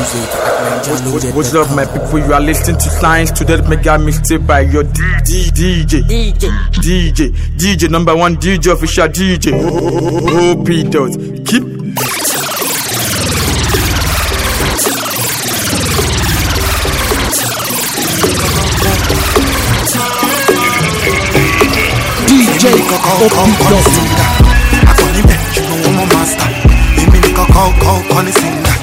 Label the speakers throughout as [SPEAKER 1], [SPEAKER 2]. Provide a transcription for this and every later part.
[SPEAKER 1] What's up, my people? You are listening to Science to that Mega Mixtape by your DJ number one DJ, official DJ. Hope he does. Keep
[SPEAKER 2] DJ Coco singer. I call him you know I'm a master. He me Coco singer.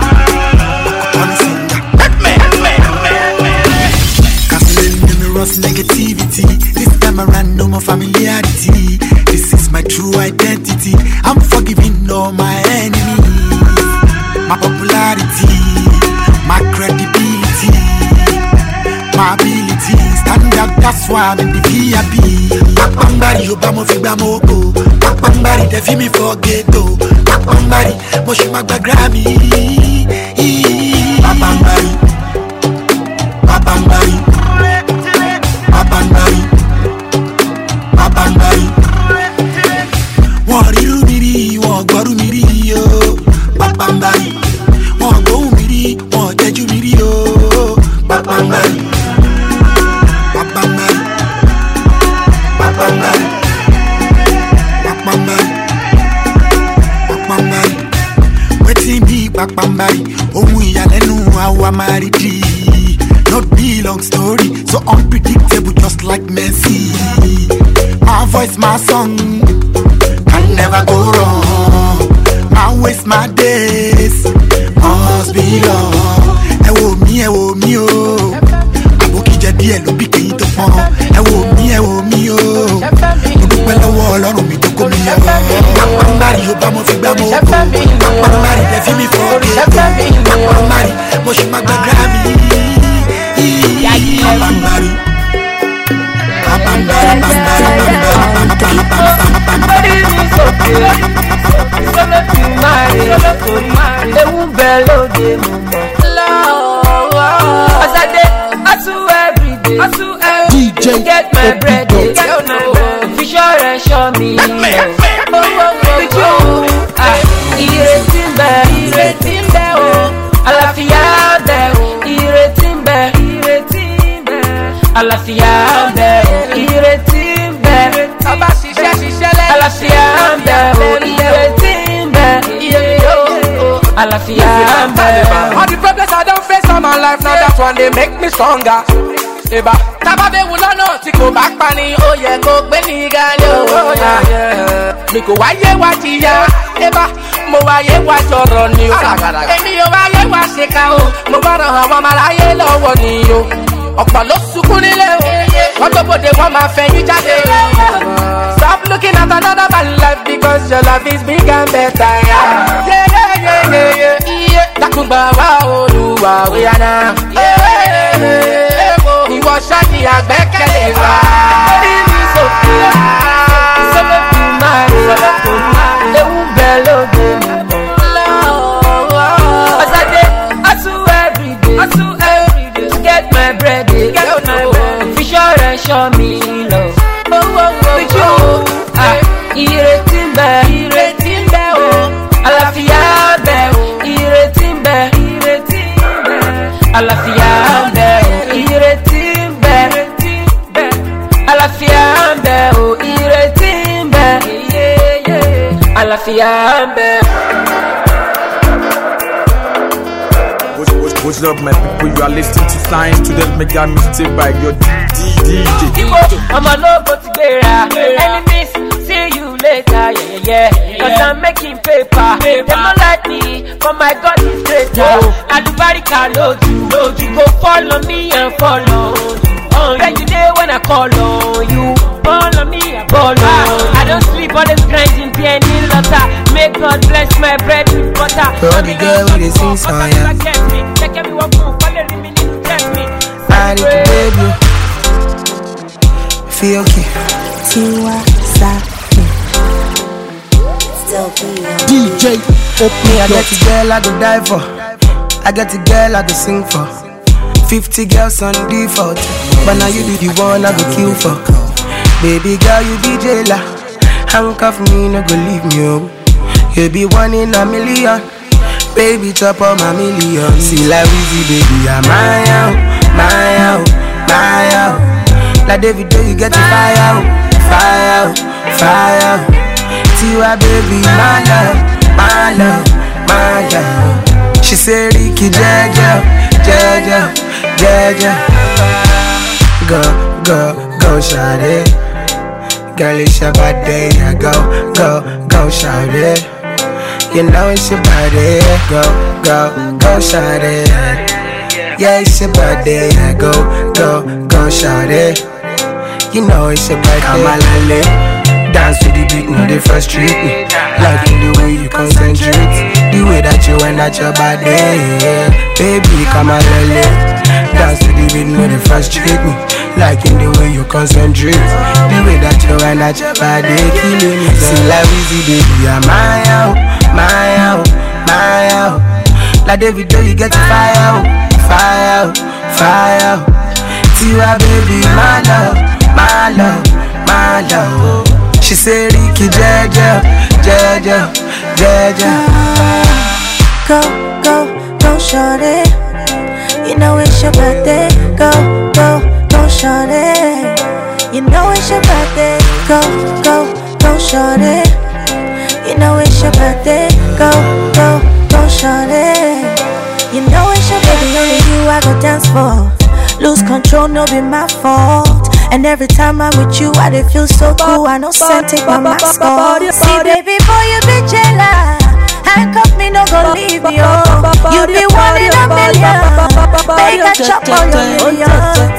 [SPEAKER 2] Casting numerous negativity. This time around no more familiarity. This is my true identity. I'm forgiving all my enemies. My popularity, my credibility, my ability. Stand out, that's why I'm in the VIP. Papambari, Obama Fibamo, Papambari, they feel me for ghetto. Papambari, Moshimagba Grammy. Papambari, Papambari, Papambari, Papambari. Wariru miri, wagwaru miri yo. Papambari, wago miri, wageju miri yo. Papambari. Papambari, ohun ìyàlẹ́nu àwa máa rí di. Not be long story, so unpredictable just like Messi. My voice, my song, can never go wrong. My waste, my days, must be long. Ẹ wo mi o, àbókí jẹ díẹ̀ ló bí kẹ́yìn tó pọ́n. Ẹ wo mi o, mo dúpẹ́ lọ́wọ́ Ọlọ́run mi tó kó mi yọ. Papambari, Obama fi gbá mọ́ oko. Papambari, they feel me for ghetto. Papambari, Moshimagba Grammy. Papambari, Papambari,
[SPEAKER 3] DJ get my bread, Fisher and show me. Ìrètí ń bẹ o, àlàáfíà ń bẹ o. Ìrètí ń bẹ, àlàáfíà ń bẹ o. Ìrètí ń bẹ, ọba ṣiṣẹ́ lẹ́yìn. Àlàáfíà ń bẹ o. Ìrètí ń bẹ, àlàáfíà ń bẹ.
[SPEAKER 4] All the problems I don't face all my life, now that one they make me stronger. Eba, tábàbí ewu lọ́nà tí kò bá pa ni ó yẹ kó gbé ní gálẹ́ o. Mi kò wáyé wá jìyà, eba, mo wáyé wá jọ̀rọ̀ ni o. Èmi ò wáyé wá ṣèkà o, mo bá ràn àwọn ọmọ aráyé lọ́wọ́ ni o. Ọ̀pọ̀ ló sunkún nílé o, wọ́n tó bòde wọ́n máa fẹ̀yìn jáde o. Stop looking at another man's life because your life is big and better. Dákúngbà wá Olúwa wíyá náà. Ìwọ ṣáàkì àgbẹ́kẹ̀lé wa. Orí mi sókè á. Sọ́lọ́ fi máa rí ewu bẹ̀ lóde mi mọ̀. Ọ̀sàdé, hustle everyday to get my bread. Fisher and show me love. Ìrètí ń bẹ o. Àlàáfíà ń bẹ o. Ìrètí ń bẹ. Àlàáfíà ń bẹ o. Ìrètí ń bẹ. Àlàáfíà ń bẹ o. Ìrètí ń bẹ. Àlàáfíà ń bẹ.
[SPEAKER 1] What's up, my people? You are listening to Science to that Mega Mixtape by your DJ.
[SPEAKER 3] I'm a logo to Bera. Enemies, see you later, yeah. Cause I'm making paper. They don't like me, but my God is greater. Adubarika load you. Go follow me and follow you. Where you there when I call on you? Follow me, I follow. I don't sleep, always grinding, any lotter. May God bless my bread with butter.
[SPEAKER 5] Baby girl, we dey sing song, yeah. I need to baby. Feel okay.
[SPEAKER 6] Tiwa Safi.
[SPEAKER 5] DJ, me, I get the girl I go die for. I get the girl I go sing for. 50 girls on default, but now you be the one I go kill for. Baby girl, you be jailer. Handcuff me, no go leave me, oh. You be one in a million. Baby, chop on my million. See like Weezy, baby, I'm my out. Like David, you get the fire out. Tiwa, baby, my love. She say, Ricky, Jaja. Go, shout it. Girl, it's your birthday, yeah, go, shout it. You know it's your birthday, go, shout it. Yeah, it's your birthday, yeah, go, shout it. You know it's your birthday. Come on, lale. Dance to the beat, no, they frustrate me. Like in the way you concentrate, the way that you went at your birthday, yeah. Baby, come on, lale. Dance to the beat, no, they frustrate me. Like in the way you concentrate, the way that you went at your body, killing me. See like Weezy, baby, I'm my out. Like David, you get the fire out. Tiwa, baby, my love. She say, Ricky, Jaja.
[SPEAKER 6] Go, shorty. You know it's your birthday. Go, shorty. You know it's your birthday. Go, shorty. You know it's your birthday. Go, shorty. You know it's your birthday. Only you I go dance for. Lose control, no be my fault. And every time I'm with you, I dey feel so cool. I know send take my mask off. See, baby boy, you be jealous. Handcuff me, no go leave me, oh. You be one in a million. Make a chop on your millions.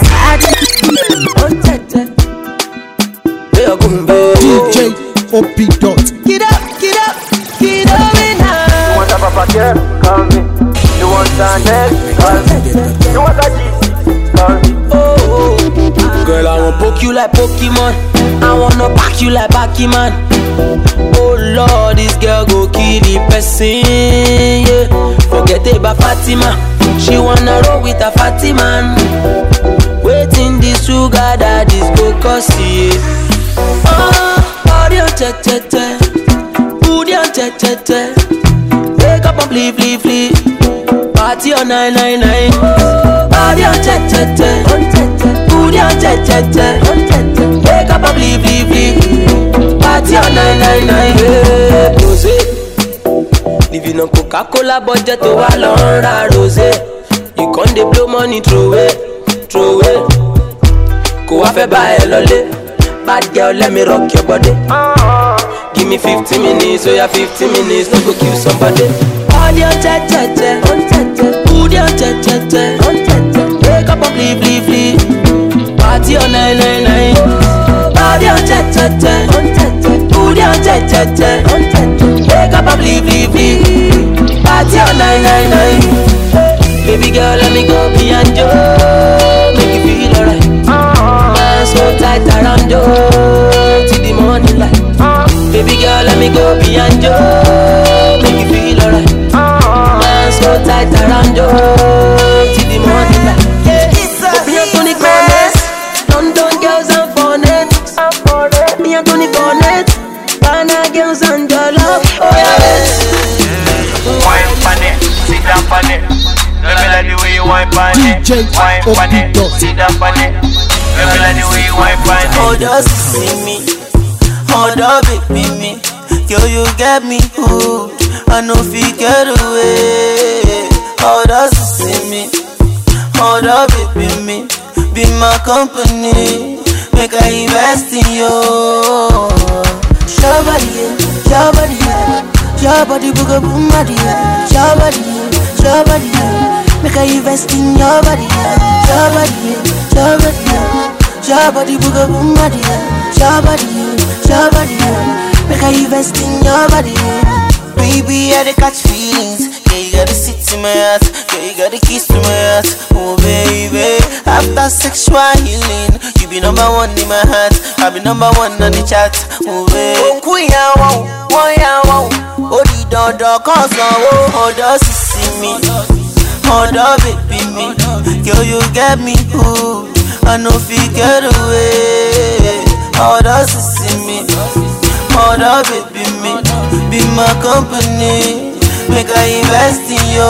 [SPEAKER 2] DJ OP Dot.
[SPEAKER 3] Get up me now. You want a papa girl? Call me. You want Chanel? Call me. You want a G? Call me. Oh. Girl, I wanna poke you like Pokemon. I wanna pack you like Pac-Man. Oh Lord, this girl go kill the person, yeah. Forget about Fatima. She wanna roll with a fatty man. Waiting this sugar daddy's go cause it. Oh, body on te. Booty on te. Wake up and flee. Party on 999. Body on te. Booty on te. Wake up and flee. Party on 999. Rosé. Living on Coca-Cola budget to Valora Rosé. You can't dey blow money throw it. Go off a buy a lolly. Bad girl, let me rock your body. Give me 50 minutes, so yeah, 50 minutes, no go kill somebody. Body on te. Booty on te. Wake up and flee. Party on 999. Body on te. Booty on te. Wake up and flee. Party on 999. Baby girl, let me go beyond you. Make you feel alright. Man so tight around you till the morning light. Baby girl, let me go beyond you. Make you feel alright. Man so tight around you till the morning light. Me and Tony Cornet, London girls and phonetics. Me and Tony Cornet, Ghana girls and Jollof. Oh yeah. Wine pan it, sit down pan it. Let me like the way you wine pan it. Wine pan it, sit down pan it. Let me like the way you wine pan it.
[SPEAKER 7] Oh, just see me. Hold up, baby me. Girl, you get me hooked. I know if you get away. Oh, just see me. Hold up, baby me. Be my company. Make I invest in you. Shabadi, Shabadi, booga boom, Shabadi, make I invest in your body. Shabadi, booga boom, Shabadi, make I invest in your body. Baby, I dey catch feelings. Yeah, you gotta sit in my heart. Yeah, you gotta kiss to my heart. Oh baby, after sexual healing, you be number one in my heart. I be number one on the chat. Oh baby, oh queen, oh the dog, cause oh does you see me? Oh the baby me, girl you get me hooked. I know if you get away. Oh does you see me? Oh the baby me, be my company. make I invest in you.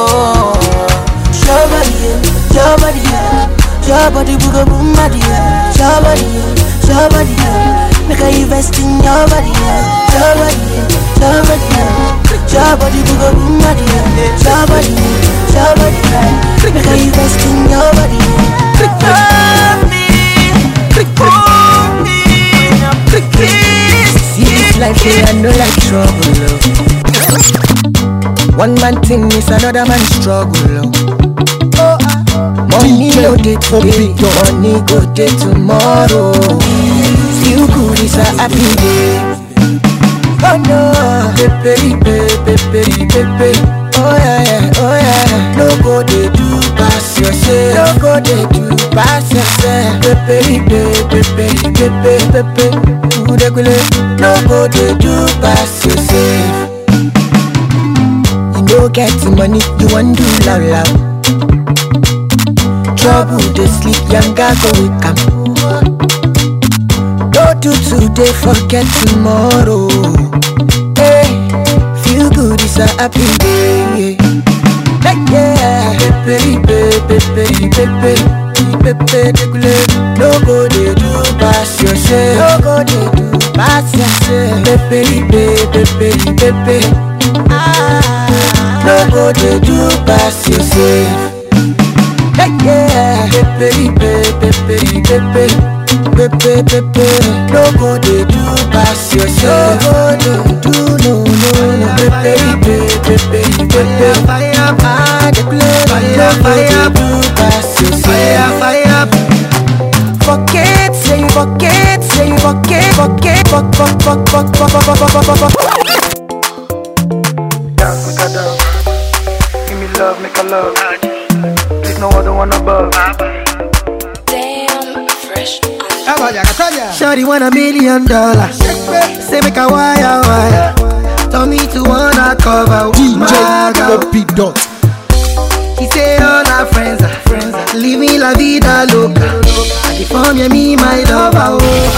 [SPEAKER 7] Your body, your body, your body, buga boom body, your body, your body, make I invest in your body, your body, your body, your body, buga boom body, your body, make I invest in your body.
[SPEAKER 5] See this life here, I know like trouble, love. One man thing is another man's struggle, love. Money no day today, money go day tomorrow. Still good is a happy day. Oh no, pepe, pepe, pepe. Oh yeah, oh yeah. No go they do pass yourself. No go they do pass yourself. Pepe, pepe, pepe, pepe. No go they do pass yourself. You no get the money, you want do loud loud. Trouble they sleep, younger go wake up. Don't do today, forget tomorrow. Hey, feel good, it's a happy day. Hey, yeah, pepe, pepe, pepe, pepe. No go they do pass yourself. No go they do pass yourself. Pepe, pepe, pepe. No go they do pass yourself. Hey, yeah, pepe, pepe, pepe, pepe, pepe. No go they do pass yourself. No go they do no. Pepe, pepe, pepe. Fire, fire, fire, do pass yourself. Fire. Forget, say you forget, say you forget, forget.
[SPEAKER 8] Dance, make a dance. Give me love, make a love. No other one above.
[SPEAKER 6] Damn, fresh.
[SPEAKER 5] Shawty want $1 million. Say make a wire. Tell me to wanna cover
[SPEAKER 2] DJ Copy Dot.
[SPEAKER 5] She say all our friends are living la vida loca. I deform you, me my lover.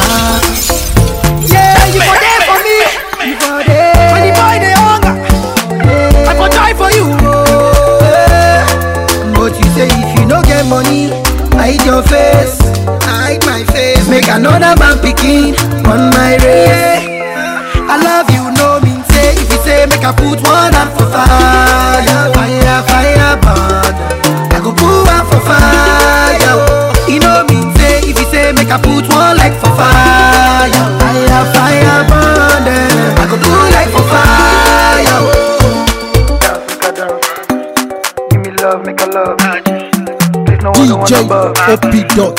[SPEAKER 5] Yeah, you for there for me. You for there. When the boy they hunger, I for try for you. But you say if you no get money, hide your face, hide my face. Make another man picking on my race. I love you, no mean say. If you say make I put one hand for fire, fire burn. I go put one for fire. You know mean say. If you say make I put one leg for fire, fire burn. I go put leg for fire.
[SPEAKER 8] Dance, make a dance. Give me love, make a love. There's no other one
[SPEAKER 2] DJ
[SPEAKER 8] above.
[SPEAKER 2] Copy Dot.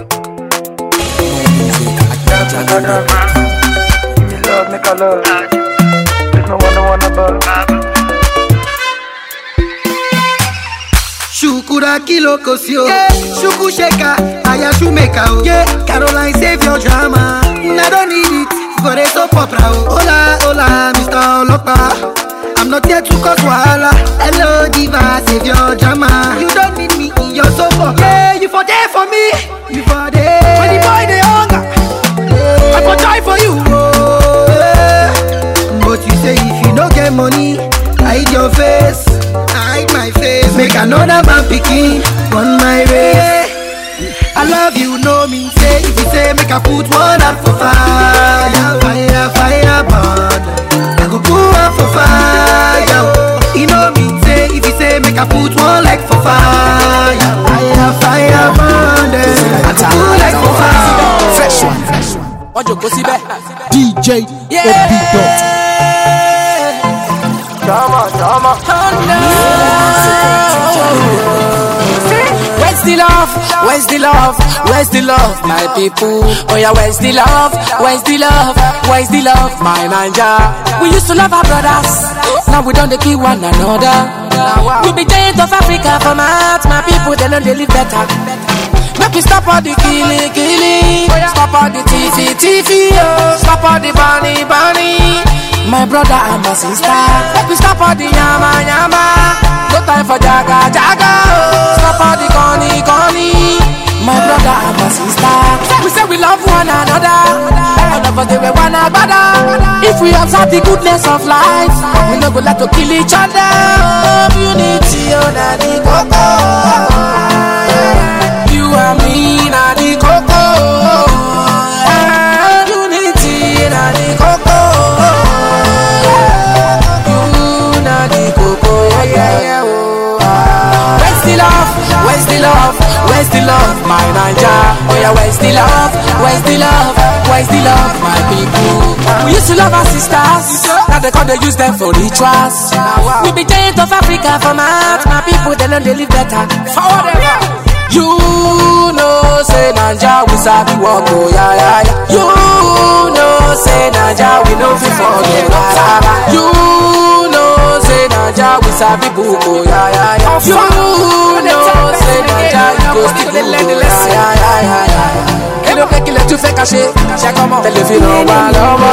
[SPEAKER 8] Dance, make a dance. Give me love, make a love. There's no other one above.
[SPEAKER 5] Shukura kilo kosio, shuku sheka, aya shumeka o. Caroline save your drama, I don't need it for a soap opera. Hola, hola, Mr. Olopa. I'm not here to cause wahala. Hello diva, save your drama. You don't need me in your soap opera. Yeah, you for there for me, you for there. When the boy they hunger, I for try for you. But you say if you no get money, hide your face, hide my face. Make another man picking on my way. I love you, no mean say. If you say make I put one hand for fire, fire burn. I go put one for fire. You know mean say. If you say make I put one leg for fire, fire burn. I go put leg for fire.
[SPEAKER 2] Fresh one. DJ Copy Dot.
[SPEAKER 4] Drama. Where's the love? Where's the love? Where's the love, my people? Oh yeah, where's the love? Where's the love? Where's the love, my Naija? We used to love our brothers, now we don't kill one another. We be giant of Africa from heart, my people they know they live better. Make we stop all the killing, stop all the TV, stop all the bunny. My brother and my sister, make we stop all the yama. No time for jaga. Stop all the corny. my brother and my sister. We say we love one another. All of us they were one another. If we observe the goodness of life, we no go like to kill each other. Unity on the coco. You and me na the coco. Unity na the coco. You na the coco. Where's the love? Where's the love? Where's the love, my Naija? Oh yeah, where's the love? Where's the love? Where's the love, my people? We used to love our sisters. Now they come, they use them for rituals. We be giant of Africa from out. My people, they know they live better. Forward. You know, say Naija, we sabi walk, oh yeah, yeah, yeah. You know, say Naija, we know fi forget. You know, say Naija, we sabi book, oh yeah, yeah, yeah. You know, say Naija, you go stick to the yeah, yeah, yeah, yeah. Qu'il est tout fait caché, j'ai comment téléphone en bas,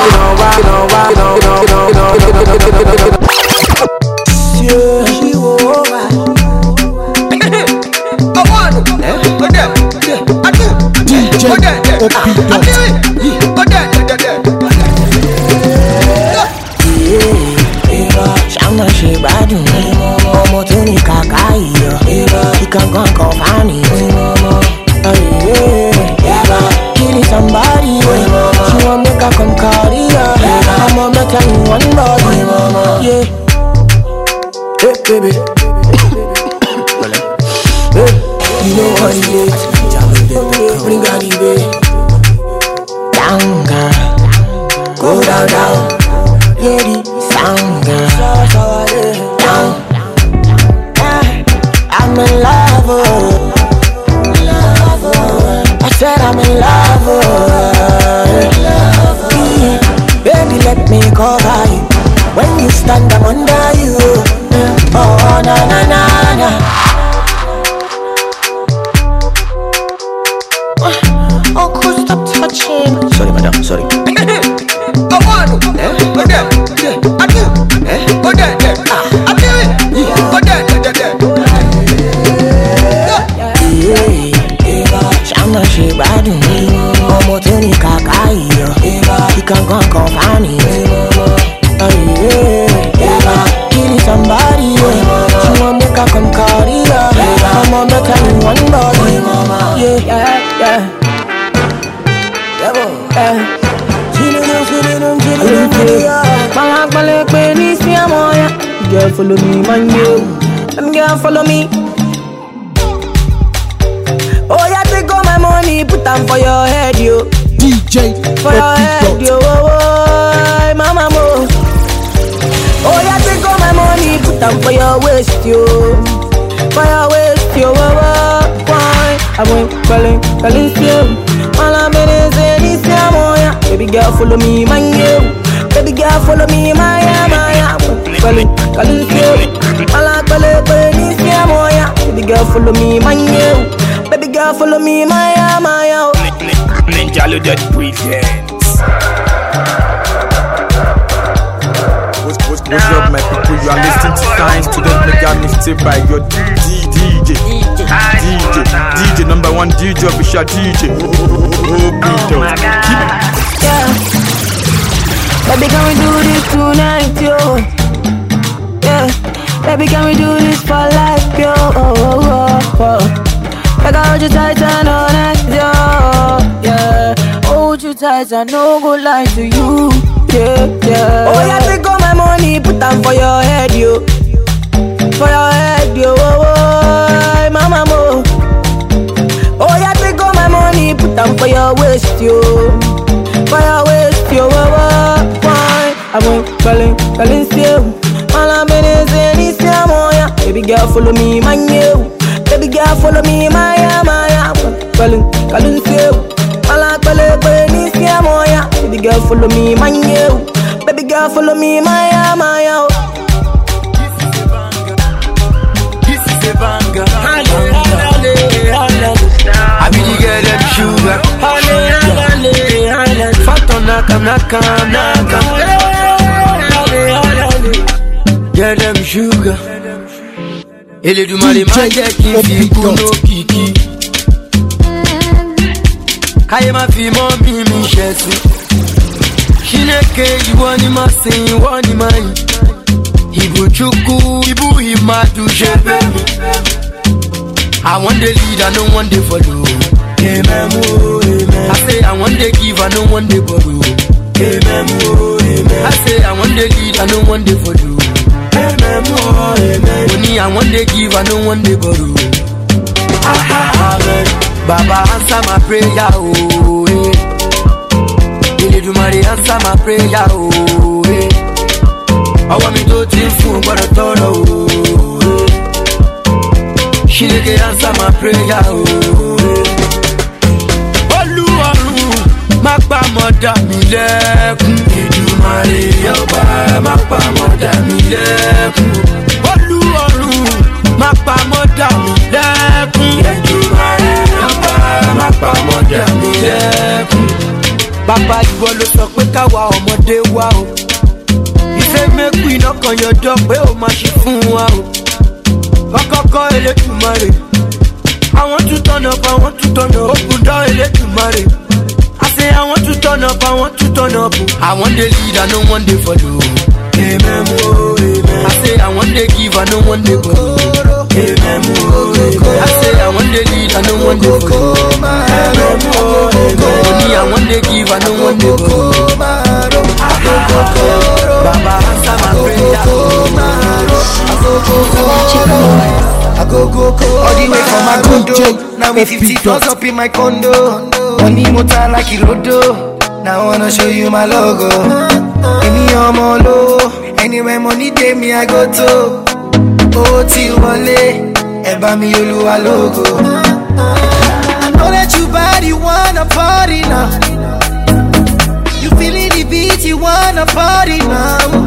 [SPEAKER 4] somebody, she want make her come carry her. I'ma make her in one body, yeah. Hey baby, hey, you know what it is. Bring her the way down, girl. Go down, down. Yeah, the sound, girl. Down. I'm in love. I said I'm in love, baby, let me cover you. When you stand, I'm under you. Oh, na na na na. Oh, cool, stop touching. Sorry, madam, sorry. Shama she badu, omo tuni kakai yo. He can go and confine you. Killing somebody, she want make her come carry her. I'ma make her in one body, yeah, yeah, yeah. Girl, follow me, man, you. Them girl, follow me. Oh, yeah, take all my money, put them for your head, yo.
[SPEAKER 2] DJ
[SPEAKER 4] for your head, yo. Oh, mama, mo. Oh, yeah, take all my money, put them for your waist, yo. For your waist, yo. Oh, why? I went calling, you. All I'm in is this, yeah. Baby girl, follow me, man, yo. Baby girl, follow me, Maya. Calling, you. All I'm calling, this, yeah. Baby girl, follow me, man, yo. Baby girl, follow me, Maya.
[SPEAKER 1] Ninja loaded presents. What's up, my people? You are listening to Science Student Mega Mixtape by your DJ number one DJ, official DJ.
[SPEAKER 4] Yeah. Baby, can we do this tonight, yo? Yeah. Baby, can we do this for life, yo? Like I hold you tight and all night, yo. Yeah. Hold you tight and no go lie to you. Yeah, yeah. Oh, yeah, take all my money, put them for your head, yo. For your head, yo. Oh, mama, mo. Oh, yeah, take all my money, put them for your waist, yo. For your waist, yo. Oh, why? I went calling, you. All I'm in is this, yeah. Baby girl, follow me, man, yo. Baby girl, follow me, Maya. Calling, you. All I'm calling, this, yeah. Baby girl, follow me, man, yo. Baby girl, follow me, Maya.
[SPEAKER 9] This is a banger. I be the girl them sugar. Fat on naka. Girl them sugar. Ele do mari manje kifi kuno kiki. Káyé má fi mọ́ mi ṣẹ̀sìn. Chineke ìwọ ni máa sìn, ìwọ ni máa yìn. Ibuchukwu, Ibu Imadu Shebe. I want the lead, I don't want the follow. Amen, oh, amen. I say I want the give, I don't want the borrow. Amen, oh, amen. I say I want the lead, I don't want the follow. Amen, oh, amen. Only I want the give, I don't want the borrow. Amen. Baba answer my prayer, oh, eh. Eledumare answer my prayer, oh, eh. I want me to think for but I don't know. She can answer my prayer. Oluwaru, Makpa Moda Milekun. Edumare Yoba, Makpa Moda Milekun. Oluwaru, Makpa Moda Milekun. Edumare Yoba, Makpa Moda Milekun. Baba ìwọ ló sọ pé káwa ọmọdé wá o. Say make we knock on your door, pé o máa ṣe fún wa o. Kọ́kọ́kọ́ Elédùmarè. I want to turn up, I want to turn up. Open door Elédùmarè. I say I want to turn up, I want to turn up. I want the lead, I don't want the follow. Amen, oh, amen. I say I want the give, I don't want the borrow. Amen, oh, amen. I say I want the lead, I don't want the follow. Amen, oh, amen. Only I want the give, I don't want the borrow. Baba answer my prayer.
[SPEAKER 5] I go all the way from my condo. Now with 50 floors up in my condo. Money motor like Irodo. Now I wanna show you my logo. Any low. Anywhere money day me I go to. Oti wale, eba mi Oluwa logo. I know that you bad, you wanna party now. You feeling the beat, you wanna party now.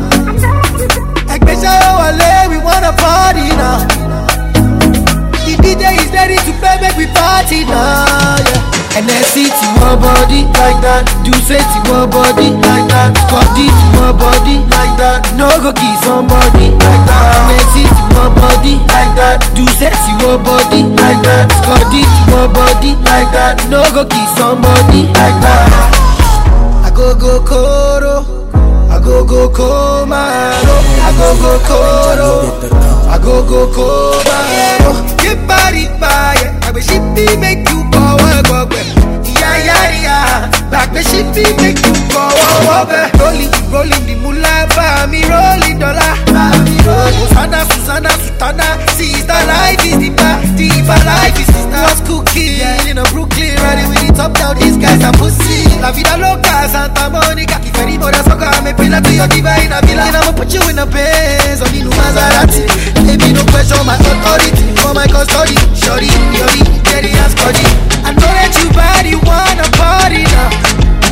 [SPEAKER 5] We wanna party now. The DJ is ready to play, make we party now, yeah. And then see to my body like that. Do say to my body like that. Body to my body like that. No go kiss somebody like that. And then see to my body like that. Do say to my body like that. Body to my body like that. No go kiss somebody like that. I go Koro. I go Komaro, I go Koro, I go Komaro. Get body fire, I wish it be make you power go back. Yeah. Back the shit be make you power go. Rolling the moolah, me rolling dollar. Susanna, Sultana, sister life is deeper life is sister. Was cooking in a Brooklyn, riding with the top down. These guys are pussy. La vida loca, Santa Monica. If any more soccer, me pillar to your diva in a villa. And I'ma put you in a Benz on the new Maserati. Baby, no question my authority for my custody. Shorty, Yori, Jerry and Scotty. I know that you bad, you wanna party now.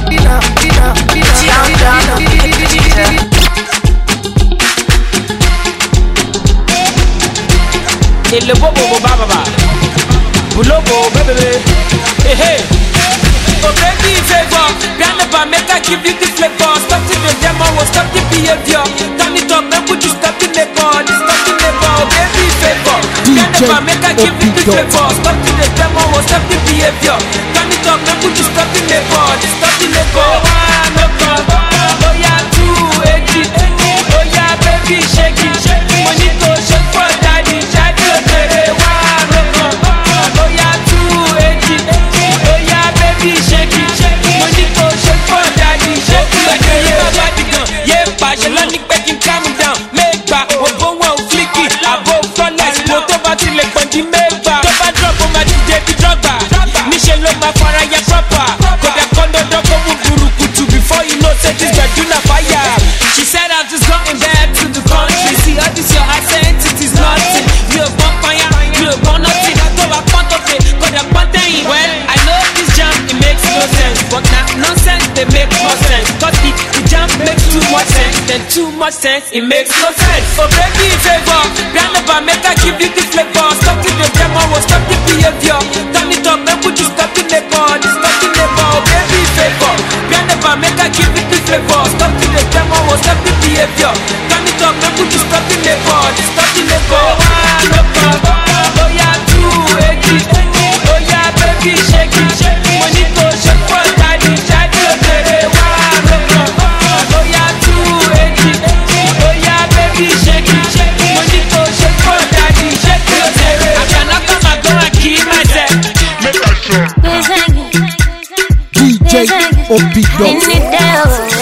[SPEAKER 3] Le bobo baba, bulobo bebe, hey. Oh baby favor, grandpa make I give you the flavor. Stop the demo, stop the behavior. Turn it up, then put you stop the labor. Stop the labor, oh baby favor. Grandpa make I give you the flavor. Stop the demo, stop the behavior. Turn it up, then put you stop the labor. Stop the labor. One up, oh yeah, 280. Oh yeah, baby shake it. Money to shake for daddy, shake it. She said I'm just going back to the country. See all this your accent, it is nothing. You a vampire, you a born nothing. Go back on to it, cause they're punting. Well, I know this jam, it makes no sense. But now nonsense, they make more sense. Cause the jam makes too much sense. Then too much sense, it makes no sense. So baby, favor, grandpa, make I give you the flavor. Stop the demo, stop the behavior. Turn it up, then put you stop the labor. Stop the labor, baby, favor. Grandpa, make I give you the flavor. Stop the demo, stop the behavior. Turn it up, then put you stop the labor. Stop the labor. Oh yeah, 280. Oh yeah, baby, shake it. Money to shake
[SPEAKER 6] Opido. In the day.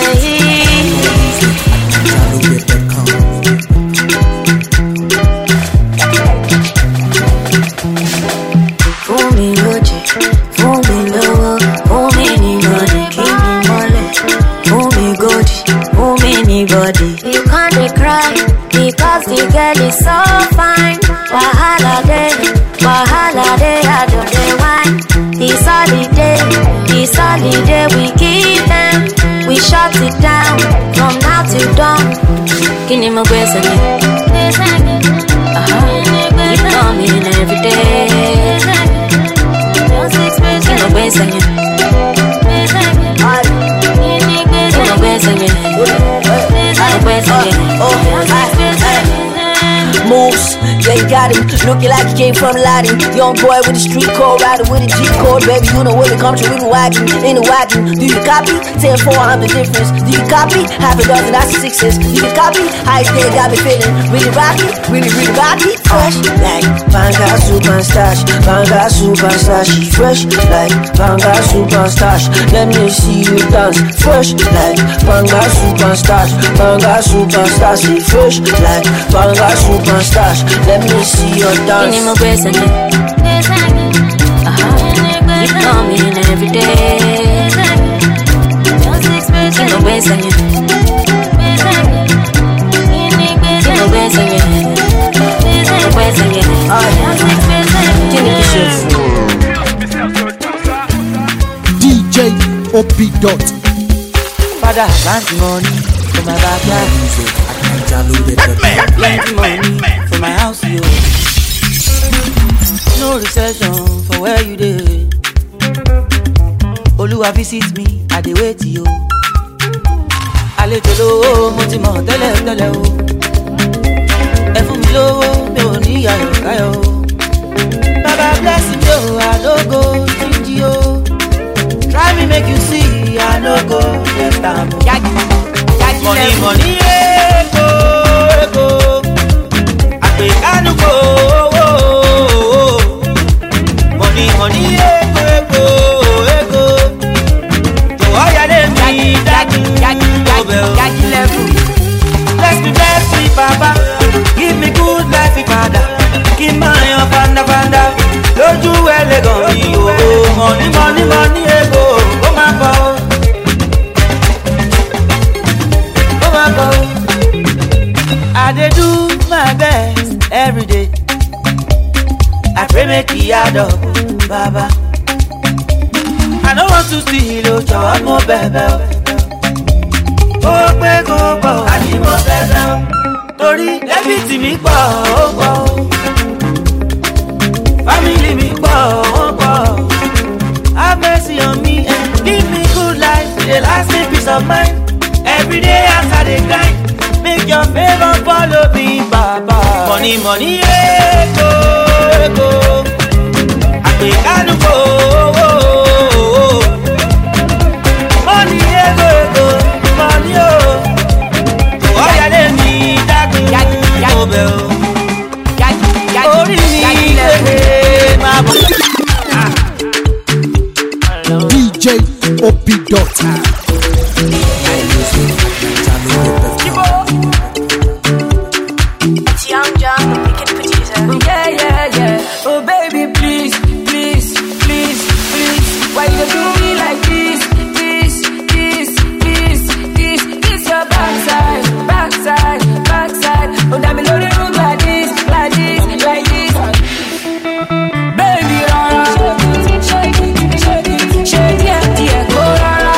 [SPEAKER 10] You can't cry because the girl is so fine. Wahala day, I don't dey wine. It's holiday, we give them, we shut it down from now till dawn. Can you move it? Keep coming every day. Can you move it?
[SPEAKER 11] Moves, yeah, you got him. Looking like he came from Latin. Young boy with a street code, rider with a G code. Baby, you know where we come to, we be wagging, in the wagon. Do you copy? 10-4, I'm the difference. Do you copy? Half a dozen, that's the sixes. Do you copy? High day got me feeling really rocky, really rocky. Fresh like Banga Superstar, Banga Superstar. She fresh like Banga Superstar. Let me see you dance. Fresh like Banga Superstar, Banga Superstar. She fresh like Banga Superstar. Let me see your dance.
[SPEAKER 10] Keep coming every day. Keep on wasting it.
[SPEAKER 6] DJ Opido.
[SPEAKER 12] Father, plenty money for my backyard. Plenty money for my house, yo. No recession for where you dey. Oluwa visit me, I dey wait yo. Àlejò lówó, mo ti mọ̀ tẹ́lẹ̀ o. Ẹ fún mi lówó, mi ò ní ayọ̀ káyọ̀. Baba bless me o, I no go stingy o. Try me make you see, I no go left am o. Money, ego. Àpèkánú kò owó. Money, ego. Jọ̀wọ́ yálé mi dájú ọbẹ̀ o. Bless me, Papa. Give me good life, Father. Kí n máa yan fandafanda. Lójú ẹlẹ́gàn mi o. Money, ego. Ó máa bọ̀ o. I dey do my best every day. I pray make it add up, Baba. I don't want to see you, jọ̀wọ́ mo bẹ̀bẹ̀ o. Ó pé kó pọ̀, àní mo bẹ̀bẹ̀ o. Torí débìtì mi pọ̀, ó pọ̀ o. Family mi pọ̀, ó pọ̀ o. Have mercy on me and give me good life. The lasting peace of mind. Every day as I dey grind. Make your favor follow me, Baba. Money, ego. Àpèkánú kò owó. Money, ego. Money, o. Ọ̀yàlé mi dákun ọbẹ̀ o. Orí mi lè máa bọ̀.
[SPEAKER 6] DJ Opido.
[SPEAKER 10] It's Young John, the wicked producer.
[SPEAKER 3] Yeah. Oh baby, please. Why you do me like this? This your backside. Oh, damn, me know the room like this. Baby, shake it, go rara.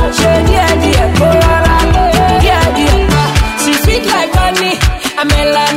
[SPEAKER 3] She sweet like honey, I'm a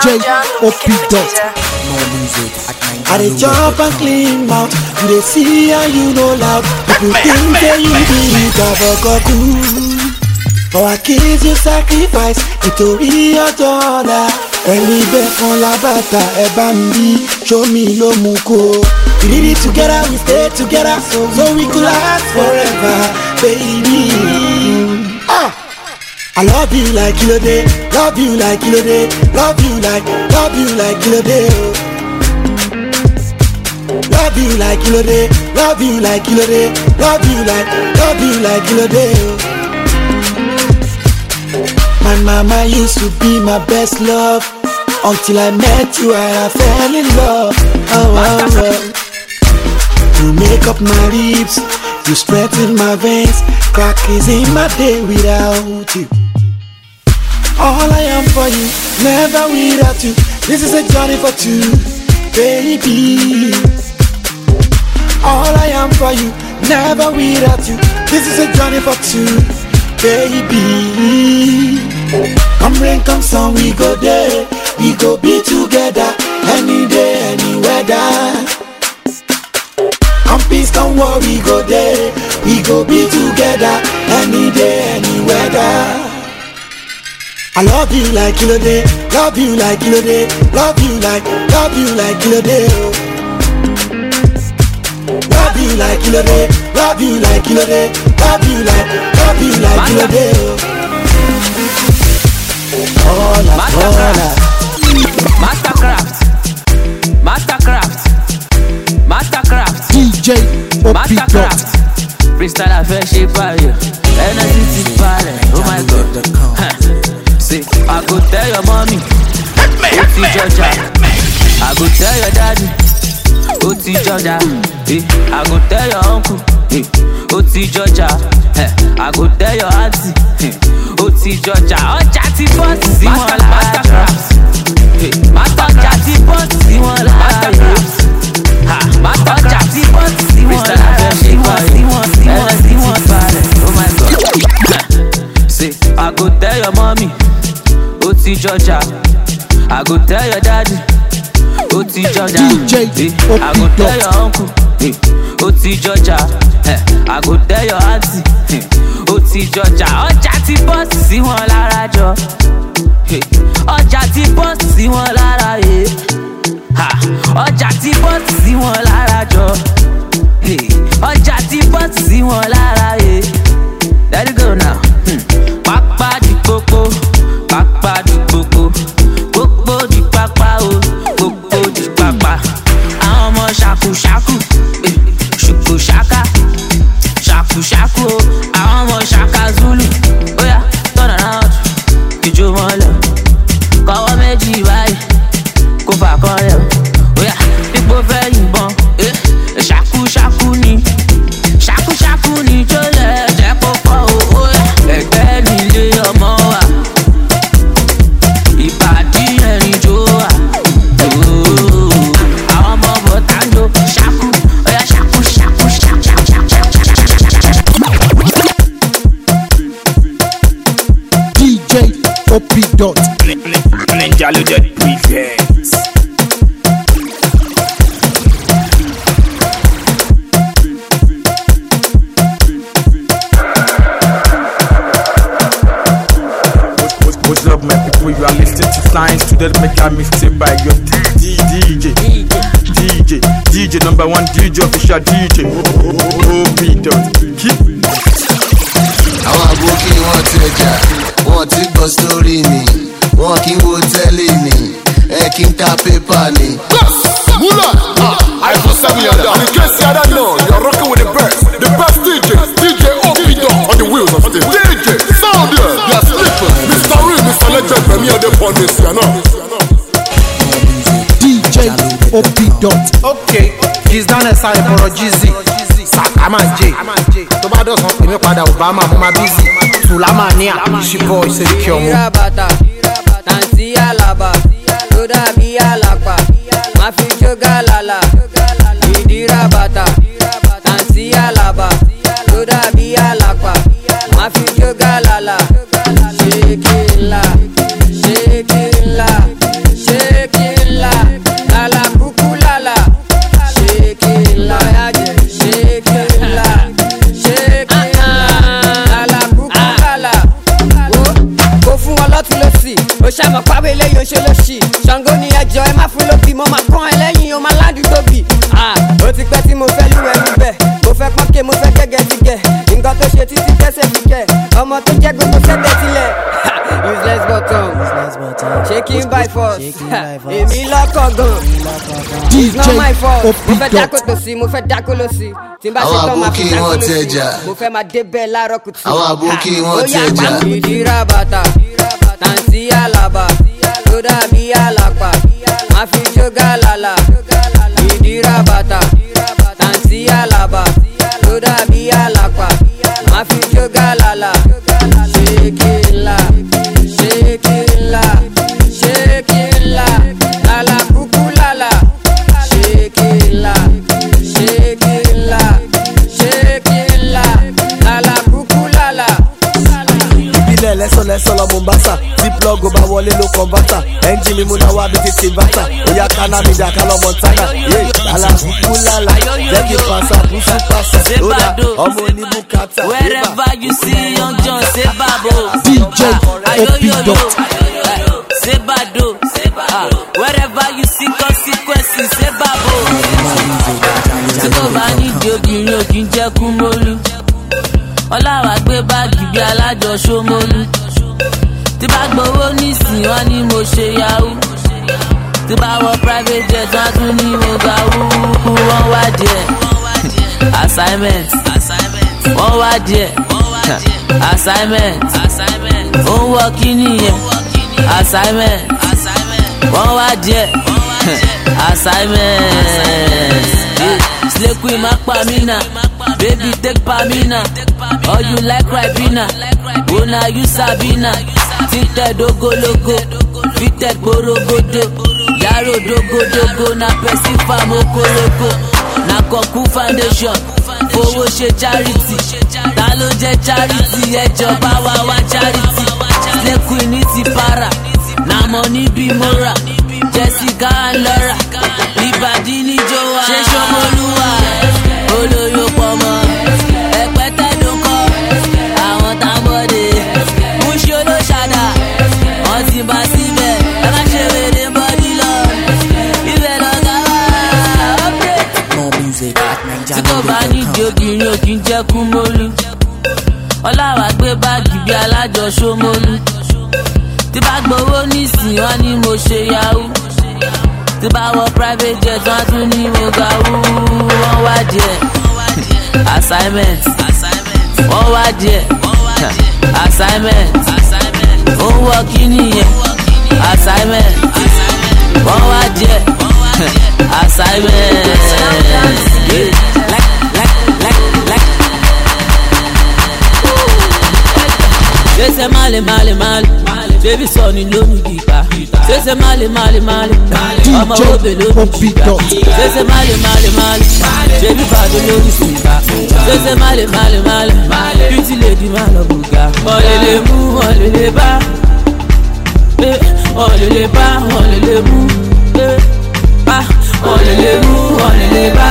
[SPEAKER 2] DJ OP Dot. More music at I dey jump and clean mouth. You dey see and you know loud. People think say you be Gavogoku. For our kids you sacrifice. Nítorí ọjọ́ ọ̀la. Ẹni bẹ́ẹ̀ kan lábàtà ẹ bá mi show me ló mú kó. We did it together, we stay together, so we could last forever, baby. I love you like Kilode, love you like Kilode, love you like Kilode. Love you like Kilode, love you like Kilode, love you like Kilode. My mama used to be my best love. Until I met you, I fell in love. You make up my ribs, you strengthen my veins. Crack is in my day without you. All I am for you, never without you. This is a journey for two, baby. All I am for you, never without you. This is a journey for two, baby. Come rain, come sun, we go there. We go be together, any day, any weather. Come peace, come war, we go there. We go be together, any day, any weather. I love you like Kilode, love you like Kilode, love you like Kilode. Love you like Kilode, love you like Kilode, love you like Kilode.
[SPEAKER 3] Mastercraft.
[SPEAKER 2] DJ OP Dot.
[SPEAKER 3] Freestyle affair shape you. Energy to balance. Oh my God. See, I go tell your mommy. Oti Georgia. I go tell your daddy. Oti Georgia. I go tell your uncle. Oti Georgia. I go tell your auntie. Oti Georgia. Ọjà ti boss sí wọn lára. Ọjà ti boss sí wọn lára. Ọjà ti boss sí wọn lára. Sí wọn balẹ̀. Oh my God. Say, I go tell your mommy. Oti Georgia. I go tell your daddy. Oti Georgia.
[SPEAKER 2] DJ
[SPEAKER 3] I go tell your uncle. Oti Georgia. I go tell your auntie. Oti Georgia. Ọjà ti boss sí wọn lára jọ. Ọjà ti boss sí wọn lára yẹ. Ọjà ti boss sí wọn lára jọ. Ọjà ti boss sí wọn lára yẹ. Let it go now. Pápá di kókó, pápá di kókó, kókó di pápá o, kókó di pápá. Àwọn ọmọ ṣàkúṣàkú, ṣùkúṣàká, ṣàkúṣàkú o. Àwọn ọmọ ṣàká Zulu, oya turn around, ìjó mọ́lẹ̀. Kọ́wọ́ méjì báyìí, kó fà kan lẹ̀. Oya ipò fẹ́ yìnbọn, ṣàkúṣàkú ni, ṣàkúṣàkú ni tó lẹ̀ jẹ́ kó fọ́ o. Ẹgbẹ́ nílé ọmọ wa, ìbàdí ẹ̀rìn jó wa. Àwọn ọmọ bọ̀tà ń lo ṣàkú, oya ṣàkú ṣàkú ṣàkú
[SPEAKER 2] DJ OP Dot.
[SPEAKER 1] Ninja loaded presents. What's up, my people? You are listening to Science Today. Make a mixtape by your DJ number one DJ official DJ OP Dot. Keep.
[SPEAKER 13] Àwọn àbókí wọn ti ẹja, wọn ti gbọ́ sórí mi, wọn kì í wo tẹ́lẹ̀ mi, ẹ kì í ta pépà ni.
[SPEAKER 14] Mula, I for 7 years. In case you don't know, you're rocking with the best DJ OP Dot on the wheels of steel. DJ, sound here, you're sleeping. Mr. Real, Mr. Legend, me on the ponies, you know.
[SPEAKER 2] DJ OP Dot.
[SPEAKER 15] Okay, he's done a sign for a Jeezy. Sakamanje. To bá dọ̀sán pè mí padà Obama mo ma busy. Sulamania, she boy say kí ọmọ.
[SPEAKER 16] Irabata, Nancy Alaba, tó dàbí àlàpà, má fi jó gàlàlà. Ìdírabata, Nancy Alaba, tó dàbí àlàpà, má fi jó gàlàlà. Shake it la, shake it la, shake by force. Èmi lọ́kọ̀ gan. It's not my fault. Mo fẹ́ dákò tó sí, mo fẹ́ dákò lọ sí. Tí n bá ṣe tán máa fi dákò lọ sí. Mo fẹ́ máa débẹ̀ láàárọ̀ kùtù.
[SPEAKER 13] Àwọn àbókí wọn ti ẹja.
[SPEAKER 16] Ìdíra bàtà, tàǹtí àlàbà, tó dàbí àlàpà. Má fi jógà lálà. Ìdíra bàtà, tàǹtí àlàbà, tó dàbí àlàpà. Má fi jógà lálà. Ṣékìlá, ṣékìlá, ṣékìlá, lálà kúkú lálà. Ṣékìlá, ṣékìlá, ṣékìlá, lálà kúkú lálà.
[SPEAKER 17] Ìbílẹ̀ lẹ́sọ̀lẹ́sọ̀ lọ Mombasa, tí plug bá wọlé ló converter. Ẹ́ńjì mi múná wá bí ti tìǹbàtà, òyà kaná mi dà kálọ̀ Montana. Lálà kúkú lálà, jẹ́ kí pàṣà bùsù pàṣà. Lódà ọmọ oníbùkátà.
[SPEAKER 18] Wherever you see Young John, say babo.
[SPEAKER 15] DJ Opido.
[SPEAKER 18] Say bado. Wherever you see consequences, say babo. Tí kò bá ní di obìnrin ò kì í jẹ́ kú mólú. Ọláwà gbé báàgì bí alájọ Ṣómólú. Tí bá gbowó nísìnyí wọ́n ní mo ṣe yahoo. Tí bá wọ private jet wọ́n tún ní mo ga wúwú. Wọ́n wá díẹ̀ assignment. Wọ́n wá díẹ̀ assignment. Ó ń wọ kíní yẹn assignment. Wọ́n wá díẹ̀ assignment. Slay queen má pa mí nà, baby take pa mí nà. Or you like Ribena, oh na you Sabina. Tinted ogologo, fitted borogodo. Yaro dogo na person fam okoloko. Na Koku Foundation, fowó ṣe charity. Ta ló jẹ́ charity, ẹjọba wa wá charity. Slay queen ní ti para, na money bí mora. Jessica and Laura, Libadi ní Jowa. Ṣé Ṣómolúwa, olóyò pọ̀mọ́. Ẹ̀pẹ́tẹ́ ló kọ́, àwọn tábọ̀dé. Múṣí olóṣàdá, wọ́n ti bá síbẹ̀. Ẹ má ṣe wèrè bọ́dí lọ, ibẹ̀ lọ́gá wá. Tí kò bá nídìí obìnrin ò kì í jẹ́ kú mólú. Ọláwà gbé báàgì bí alájọ Ṣómólú. Tí bá gbowó nísìnyí wọ́n ní mo ṣe yahoo. Tí bá wọ private jet wọ́n tún ní mo ga wúwú. Wọ́n wá díẹ̀ assignment. Wọ́n wá díẹ̀ assignment. Ó ń wọ kíní yẹn assignment. Wọ́n wá díẹ̀ assignment. Ṣé male baby sọ ni lónìí gíga. Ṣé male ọmọ òbè lónìí gíga. Ṣé male baby bàdó lórí sùgbà. Ṣé male beauty lady má lọ bùgà. Wọ́n lè mú wọ́n lè bá. Wọ́n lè bá wọ́n lè mú. Wọ́n lè mú wọ́n lè bá.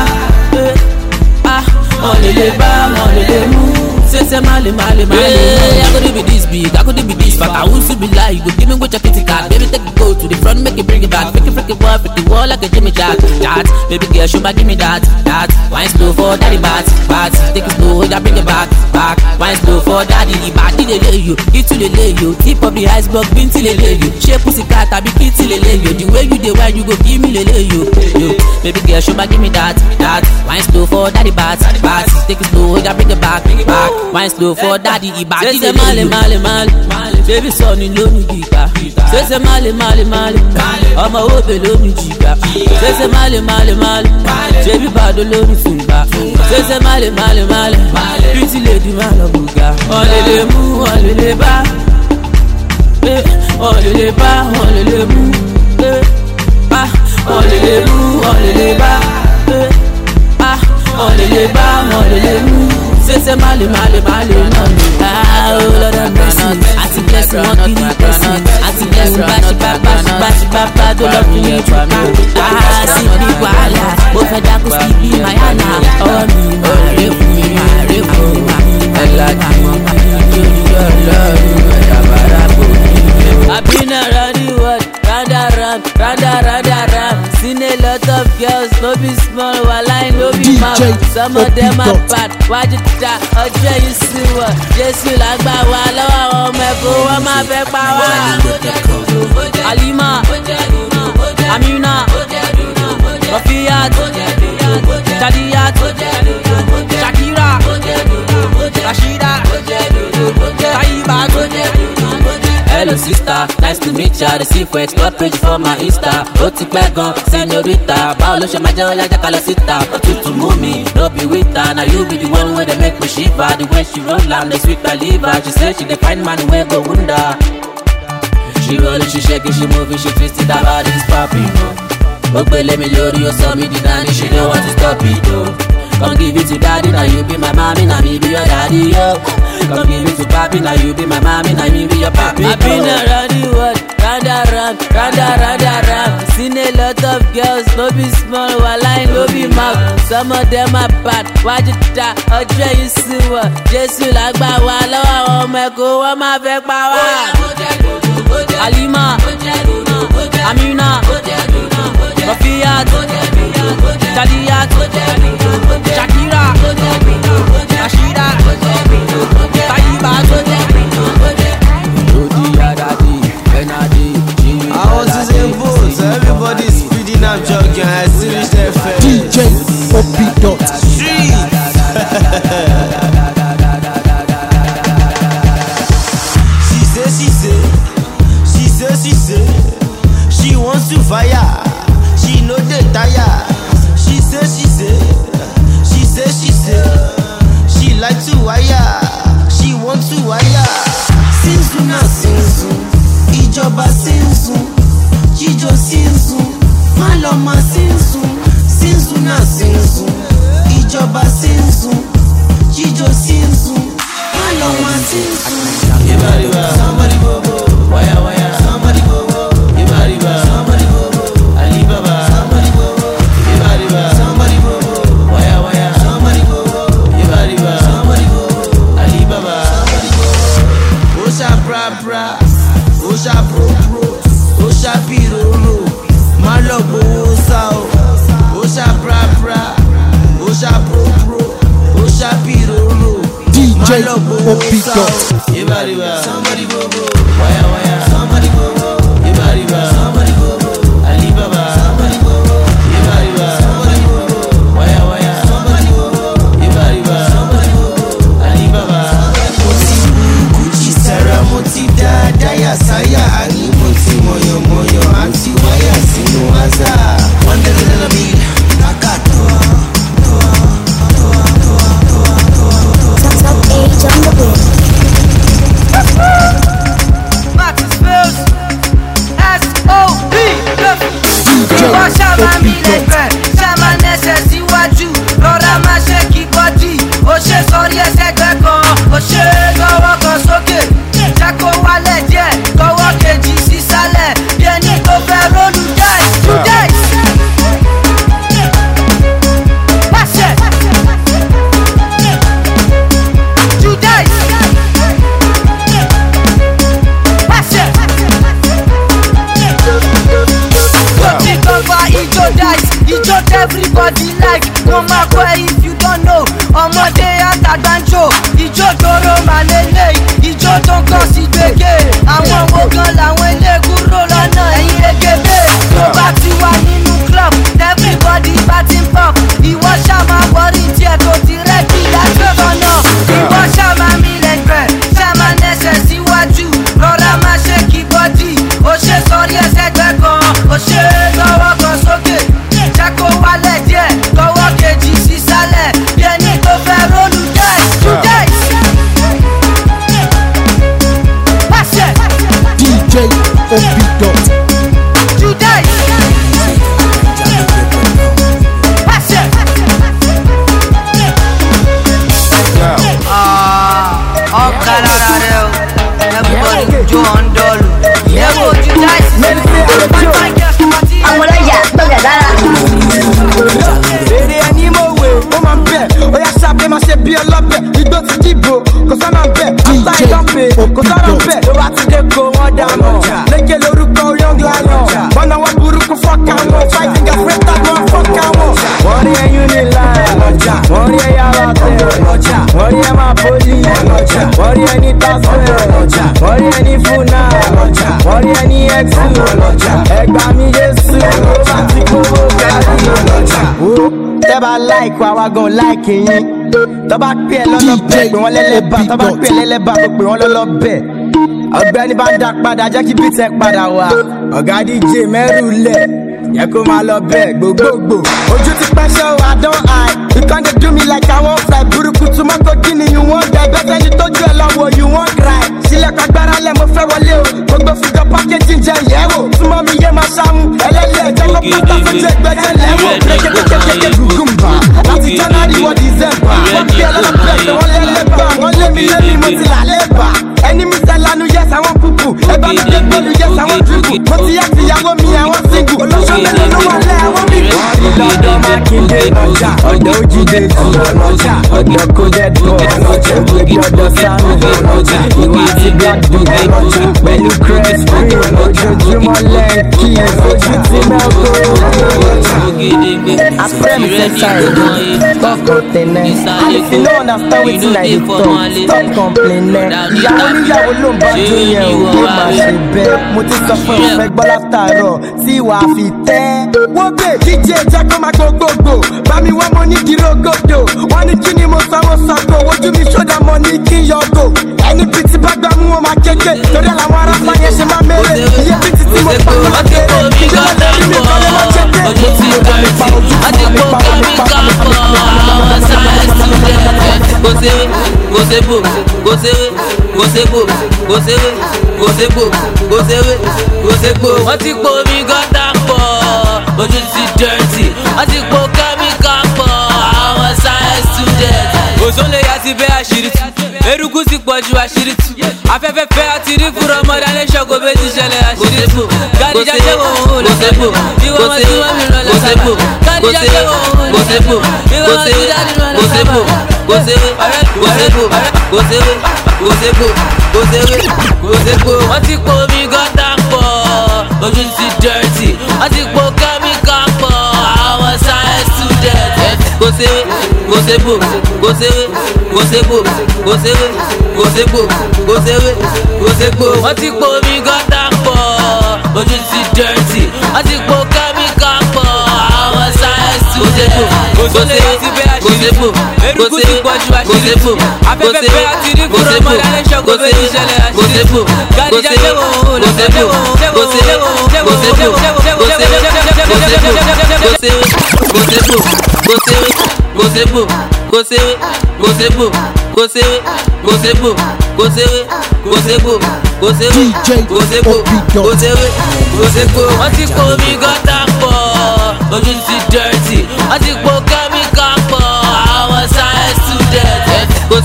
[SPEAKER 18] Wọ́n lè bá wọ́n lè mú. Say male. I could be this big, I could be this fat. I won't be lie. You go give me what your kitty cat. Baby take it go to the front, make it bring it back. Make it wall, fit the wall like a Jimmy Jack. That, baby girl, show me give me that. Wine slow for daddy bat. Take it slow, yeah bring it back. Wine slow for daddy, the body they lay you, it to the lay you. Tip of the iceberg, bin till they lay you. Shape pussy cat, I be kid till they lay you. The way you the wine, you go give me the lay you. Baby girl, show me give me that. Wine slow for daddy bat. Take it slow, yeah bring it back. Wine slow for daddy, ibadi de male. Baby sọ ni lónìí gíga. Ṣé male. Ọmọ òbè lónìí jìgá. Ṣé male. Baby bàdó lórí fùgbà. Ṣé male. Pretty lady má lọ bùgà. Wọ́n lè mú wọ́n lè bá. Wọ́n lè bá wọ́n lè mú. Wọ́n lè mú wọ́n lè bá. Wọ́n lè bá wọ́n lè mú. Say male, no. Oh Lord have mercy. Auntie bless me, one give me blessing. Auntie bless me, bashi papa, do love me you. See me wala, mo fẹ́ dákú sí bí Mayana. Oh mi, mare fún mi. Ẹ̀la kí mo máa ń yọ lọ́rùn ẹ̀dá bàrà bò mí. I've been around the world, round. Seen a lot of girls, no be small, while I no be big mouth. Some of them are bad. Why you die? Ọjọ́ yìí sí wọ̀. Jésù lágbà wá lọ́wọ́ àwọn ọmọ ẹ̀kọ́ wọn máa fẹ́ pa wá. Alima, Amina, Rafiyat, Tadiyat, Shakira, Rashida, Taiba. Hello sister, nice to meet ya. The see for explore page for my Insta. Ó ti pẹ́ gan, señorita. Báwo ló ṣe máa jẹ́ ọ̀yá jákàlọ́ síta? Ó tutù mú mi, no be with her. Now you be the one where they make me shiver. The way she roll am, they sweet my liver. She say she dey find man wey go wonder. She rollin', she shaking, she moving, she twisting, that body's popping, oh. Ogbele mi lórí, ó sọ mi di nanny, she don't want to stop it, oh. Come give it to daddy, now you be my mommy, now me be your daddy, yo. Come give it to papi, now you be my mommy, now me be your papi. I've been around the world, round and round, round and round and round. Seen a lot of girls, no be small, while I no be mouth. Some of them are bad, why you die? Ọjọ́ yìí sí wọ̀, Jésù lágbà wá lọ́wọ́ àwọn ọmọ ẹ̀kọ́ wọn máa fẹ́ pa wá. Alima, Amina, Rafiyat, Tadiyat, Shakira, Rashida, Taiba.
[SPEAKER 19] I want to say both, so everybody's speeding up, jogging. I still reach their face.
[SPEAKER 15] DJ Opidot.
[SPEAKER 19] She wants to fire. She know they tire. She she like to wire. She wants to wire. Sinsu na sinsu, ìjọba sinsu, jíjọ sinsu, maloma sinsu. Sinsu na sinsu, ìjọba sinsu, jíjọ sinsu, maloma sinsu. Somebody bobo, wire wire. Somebody bobo, somebody bobo, Alibaba. Somebody bobo, somebody bobo, wire wire. Somebody bobo, somebody bobo, Alibaba. Osha bra bra, Osha pro pro, Osha pirolo, Malobo Osao. Osha bra bra, Osha pro pro, Osha pirolo, Malobo Osao. Somebody bobo, wire wire. Somebody bobo, somebody bobo, Alibaba. Somebody bobo, somebody bobo, wire wire. Somebody bobo, somebody bobo, Alibaba. Moti Gucci Sarah, moti Daya Saya, ani moti moyo moyo, anti wire sinu aza. One day gonna be Nakato.
[SPEAKER 6] Top age on the board.
[SPEAKER 3] Ìwọ ṣàmà mi lẹ́gbẹ̀ẹ́, ṣàmà nẹ́sẹ̀ síwájú, rọra máa ṣe kí bọ́dì, ó ṣe sọrí ẹsẹ̀ gbẹ kan, ó ṣe gbọ́wọ́ kan sókè, jẹ́ kó wálẹ̀ díẹ̀, kọ́wọ́ kejì sísàlẹ̀, bí ẹni tó fẹ́ rólù dáì, tú dáì. Pàṣẹ. Tú dáì. Pàṣẹ. Ijo dice, ijo everybody like. No matter if you don't know, ọmọdé àtàgbàǹjò. Ijo doro màlélé, ijo tó ń kàn sí gbèké. Àwọn wo gan làwọn eléégún ró lọ́nà ẹ̀yìn egébé. Tó bá ti wà nínú club, everybody bá ti ń pop. Ìwọ ṣàmà wọrí díẹ̀ tó ti rẹ́dí láti tọ̀nà. Ìwọ ṣàmà mi lẹ́gbẹ̀ẹ́, ṣàmà nẹ́sẹ̀ síwájú. Rọra máa ṣe kí bọ́dì, ó ṣe sọrí ẹsẹ̀ gbẹ kan, ó ṣe lọ́wọ́ kan sókè. Jẹ́ kó wálẹ̀ díẹ̀, kọ́wọ́ kejì sísàlẹ̀, bí ẹni tó fẹ́ rólù dáì, tú dáì. Pàṣẹ.
[SPEAKER 15] DJ Opidot.
[SPEAKER 3] Tú dáì. Pàṣẹ. Ọ̀gá lára rẹ̀ o, everybody jó ọ̀ndọ́lù. Yẹ́wò tú dáì.
[SPEAKER 11] Àwọn ọlọ́yà gbọ́dọ̀ dára.
[SPEAKER 19] Èrè ẹni mo wè, ó máa ń bẹ̀. Ó yá sábẹ́ máa ṣe bí ọlọ́bẹ̀. Igbó ti dìbò, kò sọ́nà bẹ̀. Àtà ìdánpẹ̀, kò sọ́nà bẹ̀. Ló bá ti dé ko wọ́n dáná. Lékè lórúkọ young lion. Bọ́nà wọn burúkú fọ́ọ̀kà wọn. Fighting gas rate tag wọn fọ́ọ̀kà wọn. Wọ́n rí ẹyin ní láì. tẹ́ bá like wa gan like yín tó bá pè é lọ́lọ́ bẹ́ẹ̀ pé wọ́n lẹ́lẹ́bà tó bá pè é lẹ́lẹ́bà tó pè wọ́n lọ́lọ́ bẹ́ẹ̀ ọ̀gbẹ́ni bá ń dá padà jẹ́ kí bíìtì ẹ̀ padà wá ọ̀gá DJ mẹ́rù lẹ̀ yẹ kó máa lọ bẹ́ẹ̀ gbogbogbò ojú ti pẹ́ ṣọ́ wa don eye you can't do me like I wan fly burúkú tún mọ́ kó kí ni you wan get bẹ́ẹ̀ ni tójú ẹ̀ lọ́wọ́ you wan cry sílẹ̀kùn agbára lẹ̀ mo fẹ́ wọlé o gbogbo fìgọ́ packaging jẹ́ yẹ̀wò túmọ̀ mi yé máa ṣáhùn ẹlẹ́lẹ́ ẹ̀jẹ̀ kó pátá fẹ́jẹ̀ gbẹ́jẹ̀ lẹ́wọ̀ kékékékéké gùgùmbà láti January wọ December wọ́n bí ẹlẹ́lẹ́ bẹ́ẹ̀ wọ́n lẹ́lẹ́bà wọ́n lé mi mo ti là lẹ́bà ẹni mi sẹ́ lanu yẹ́s àwọn kúkú ẹ̀bá mi dé pẹ̀lú yẹ́s àwọn dùkú mo ti yá tìyàwó mi àwọn single olóṣèlú mélòó ló wà lẹ́ àwọn mi. wọ́n rí lọ́dọ̀ Mákindé lọ́jà ọ̀dọ̀ Òjìdé lọ́jà ọ̀dọ̀ coded boy lọ́jà ìgbébí ọ̀dọ̀ Sami lọ́jà ìwà àti black book lọ́jà pẹ̀lú crest free ojoojúmọ́ lẹ́ẹ̀kì ojú tí mẹ́kọ́ lọ́jà. after me say sorry stop complaining and if you no understand wetin I dey talk stop complaining ìyàwó níyàwó ló ń bá jó yẹn o yé máa ṣe bẹ́ẹ̀ mo ti sọ fún ìfẹ́ gbọ́ látàárọ̀ tí wàá fi tẹ́. wọ́n gbé díje jẹ́ kó máa gbogbogbò bá mi wọ́n mo ní kìrògòdò wọ́n ní kí ni mo sanwó sọ́kò ojú mi ṣọ́dà mọ́ ní kí n yọgò ẹni bí ti bá gbà mú wọn máa kéke torí àwọn ará fáyẹn ṣe máa mẹ́rẹ̀ iye bí ti tí mo pa ló máa kéré ìjọba lórí mi kọ́ ló máa kéke ojú tí mo dá mi pa ojú tí mo pa ojú tí mo pa
[SPEAKER 18] wọ́n ti po omi gọ́tà pọ̀ ojú ti dirty wọ́n ti po kẹ́míkà pọ̀ àwọn science students. òṣòlè yà ti bẹ́ àṣírí tú eruku ti pọ̀ ju àṣírí tú afẹ́fẹ́ fẹ́ àti rí fúnra ọmọdé alẹ́ ṣọ́kò bẹ́ẹ̀ ti ṣẹlẹ̀ àṣírí tú gàdíjà ṣé wọ́n ò lọ sẹ́pò ìwọ ọmọ tí wọ́n mi rán lọ sábà gàdíjà ṣé wọ́n ò lọ sẹ́pò ìwọ ọmọ tí dáàdì rán lọ sábà wọ́n ti po omi gọ́tà pọ̀ ojú ti dirty wọ́n ti po kẹ́míkà pọ̀ àwọn science students. kò séwé wọ́n ti po omi gọ́tà pọ̀ ojú ti dirty wọ́n ti po kẹ́míkà pọ̀ àwọn science students. òṣèlè àti bẹ́ẹ̀ àṣírí eruku ti pọ̀ ju àṣírí afẹ́fẹ́ fẹ́ àti rí fúnra ọmọdé alẹ́ ṣọ́kò bẹ́ẹ̀ ti ṣẹlẹ̀ àṣírí gàdíjà ṣé wọ́n ò lọ sẹ́pò wọ́n ti po omi gọ́tà pọ̀ ojú ti dirty wọ́n ti po kẹ́míkà pọ̀ àwọn science students. kò